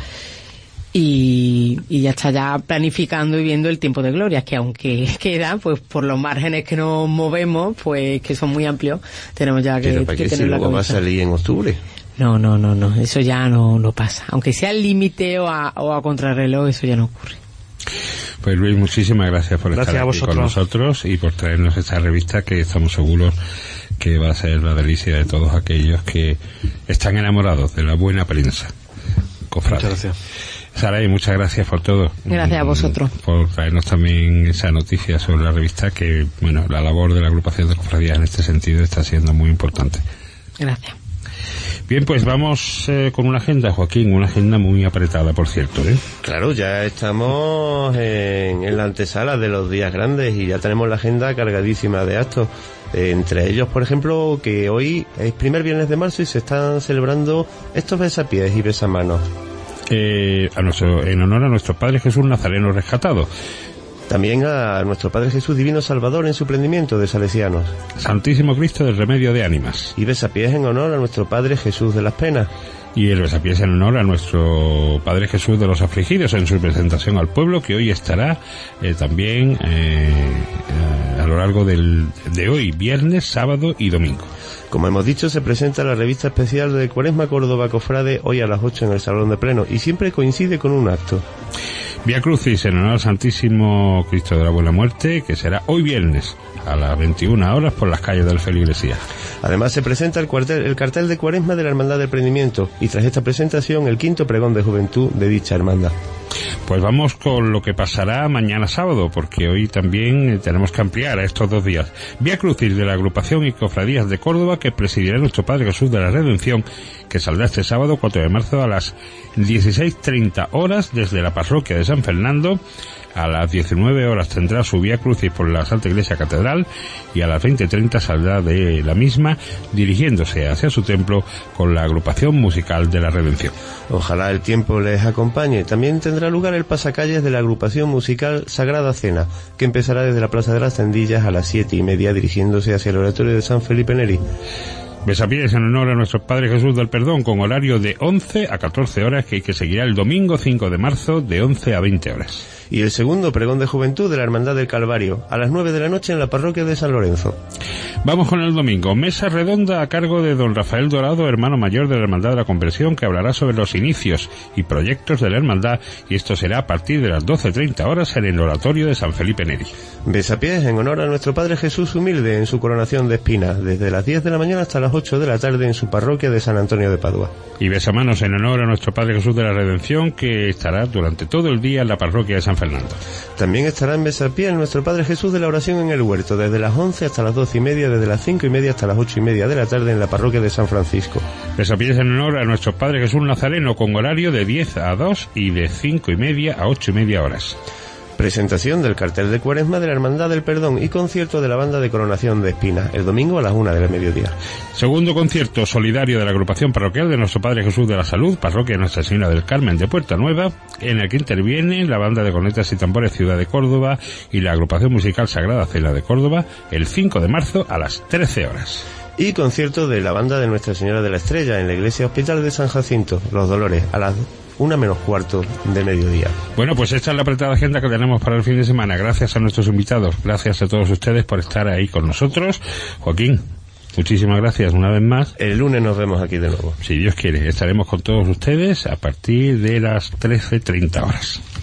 Y ya está ya planificando y viendo el tiempo de gloria, que aunque queda, pues por los márgenes que nos movemos, pues que son muy amplios, tenemos ya que tener si luego va a salir en octubre. No, eso ya no pasa. Aunque sea al límite o a contrarreloj, eso ya no ocurre. Pues Luis, muchísimas gracias por estar aquí con nosotros y por traernos esta revista, que estamos seguros que va a ser la delicia de todos aquellos que están enamorados de la buena prensa cofrade. Muchas gracias. Saray, muchas gracias por todo. Gracias a vosotros. Por traernos también esa noticia sobre la revista, que, bueno, la labor de la agrupación de cofradías en este sentido está siendo muy importante. Gracias. Bien, pues vamos con una agenda, Joaquín, una agenda muy apretada, por cierto, ¿eh? Claro, ya estamos en la antesala de los días grandes y ya tenemos la agenda cargadísima de actos. Entre ellos, por ejemplo, que hoy es primer viernes de marzo y se están celebrando estos besapiés y besamanos. En honor a nuestro Padre Jesús Nazareno rescatado. También a nuestro Padre Jesús Divino Salvador en su prendimiento de Salesianos. Santísimo Cristo del Remedio de Ánimas. Y besapiés en honor a nuestro Padre Jesús de las Penas. Y el besapiés en honor a nuestro Padre Jesús de los Afligidos en su presentación al pueblo, que hoy estará también a lo largo de hoy, viernes, sábado y domingo. Como hemos dicho, se presenta la revista especial de Cuaresma Córdoba Cofrade hoy a las 8 en el Salón de Pleno, y siempre coincide con un acto. Vía Crucis en honor al Santísimo Cristo de la Buena Muerte, que será hoy viernes a las 21 horas por las calles del Feligresía. Además se presenta el cartel de Cuaresma de la Hermandad del Prendimiento, y tras esta presentación el quinto pregón de juventud de dicha hermandad. Pues vamos con lo que pasará mañana sábado, porque hoy también tenemos que ampliar a estos 2 días. Vía Crucis de la Agrupación y Cofradías de Córdoba, que presidirá nuestro Padre Jesús de la Redención, que saldrá este sábado 4 de marzo a las 16:30 horas desde la parroquia de San Fernando A las 19 horas tendrá su Vía Crucis por la Santa Iglesia Catedral y a las 20:30 saldrá de la misma dirigiéndose hacia su templo con la agrupación musical de la Redención. Ojalá el tiempo les acompañe. También tendrá lugar el pasacalles de la agrupación musical Sagrada Cena, que empezará desde la Plaza de las Tendillas a las 7:30 dirigiéndose hacia el oratorio de San Felipe Neri. Besapiés en honor a nuestro Padre Jesús del Perdón, con horario de 11 a 14 horas, que seguirá el domingo 5 de marzo de 11 a 20 horas. Y el segundo pregón de juventud de la Hermandad del Calvario, a las 9 de la noche en la parroquia de San Lorenzo. Vamos con el domingo. Mesa redonda a cargo de don Rafael Dorado, hermano mayor de la Hermandad de la Conversión, que hablará sobre los inicios y proyectos de la Hermandad, y esto será a partir de las 12:30 horas en el oratorio de San Felipe Neri. Besapiés en honor a nuestro Padre Jesús humilde en su coronación de espinas, desde las 10 de la mañana hasta las 8 de la tarde en su parroquia de San Antonio de Padua. Y besamanos en honor a nuestro Padre Jesús de la Redención, que estará durante todo el día en la parroquia de San Fernando. También estará en besapiés nuestro Padre Jesús de la Oración en el Huerto, desde las 11 hasta las 12:30, desde las 5:30 hasta las 8:30 de la tarde en la parroquia de San Francisco. Besapiés en honor a nuestro Padre Jesús Nazareno, con horario de 10 a 2 y de 5:30 a 8:30 horas. Presentación del cartel de Cuaresma de la Hermandad del Perdón y concierto de la banda de Coronación de Espinas, el domingo a las 1 del mediodía. Segundo concierto solidario de la agrupación parroquial de nuestro Padre Jesús de la Salud, parroquia Nuestra Señora del Carmen de Puerta Nueva, en el que interviene la banda de cornetas y tambores Ciudad de Córdoba y la agrupación musical Sagrada Cena de Córdoba, el 5 de marzo a las 13 horas. Y concierto de la banda de Nuestra Señora de la Estrella en la Iglesia Hospital de San Jacinto, Los Dolores, a las 1:45 del mediodía. Bueno, pues esta es la apretada agenda que tenemos para el fin de semana. Gracias a nuestros invitados, gracias a todos ustedes por estar ahí con nosotros. Joaquín, muchísimas gracias una vez más. El lunes nos vemos aquí de nuevo. Si Dios quiere, estaremos con todos ustedes a partir de las 13:30 horas.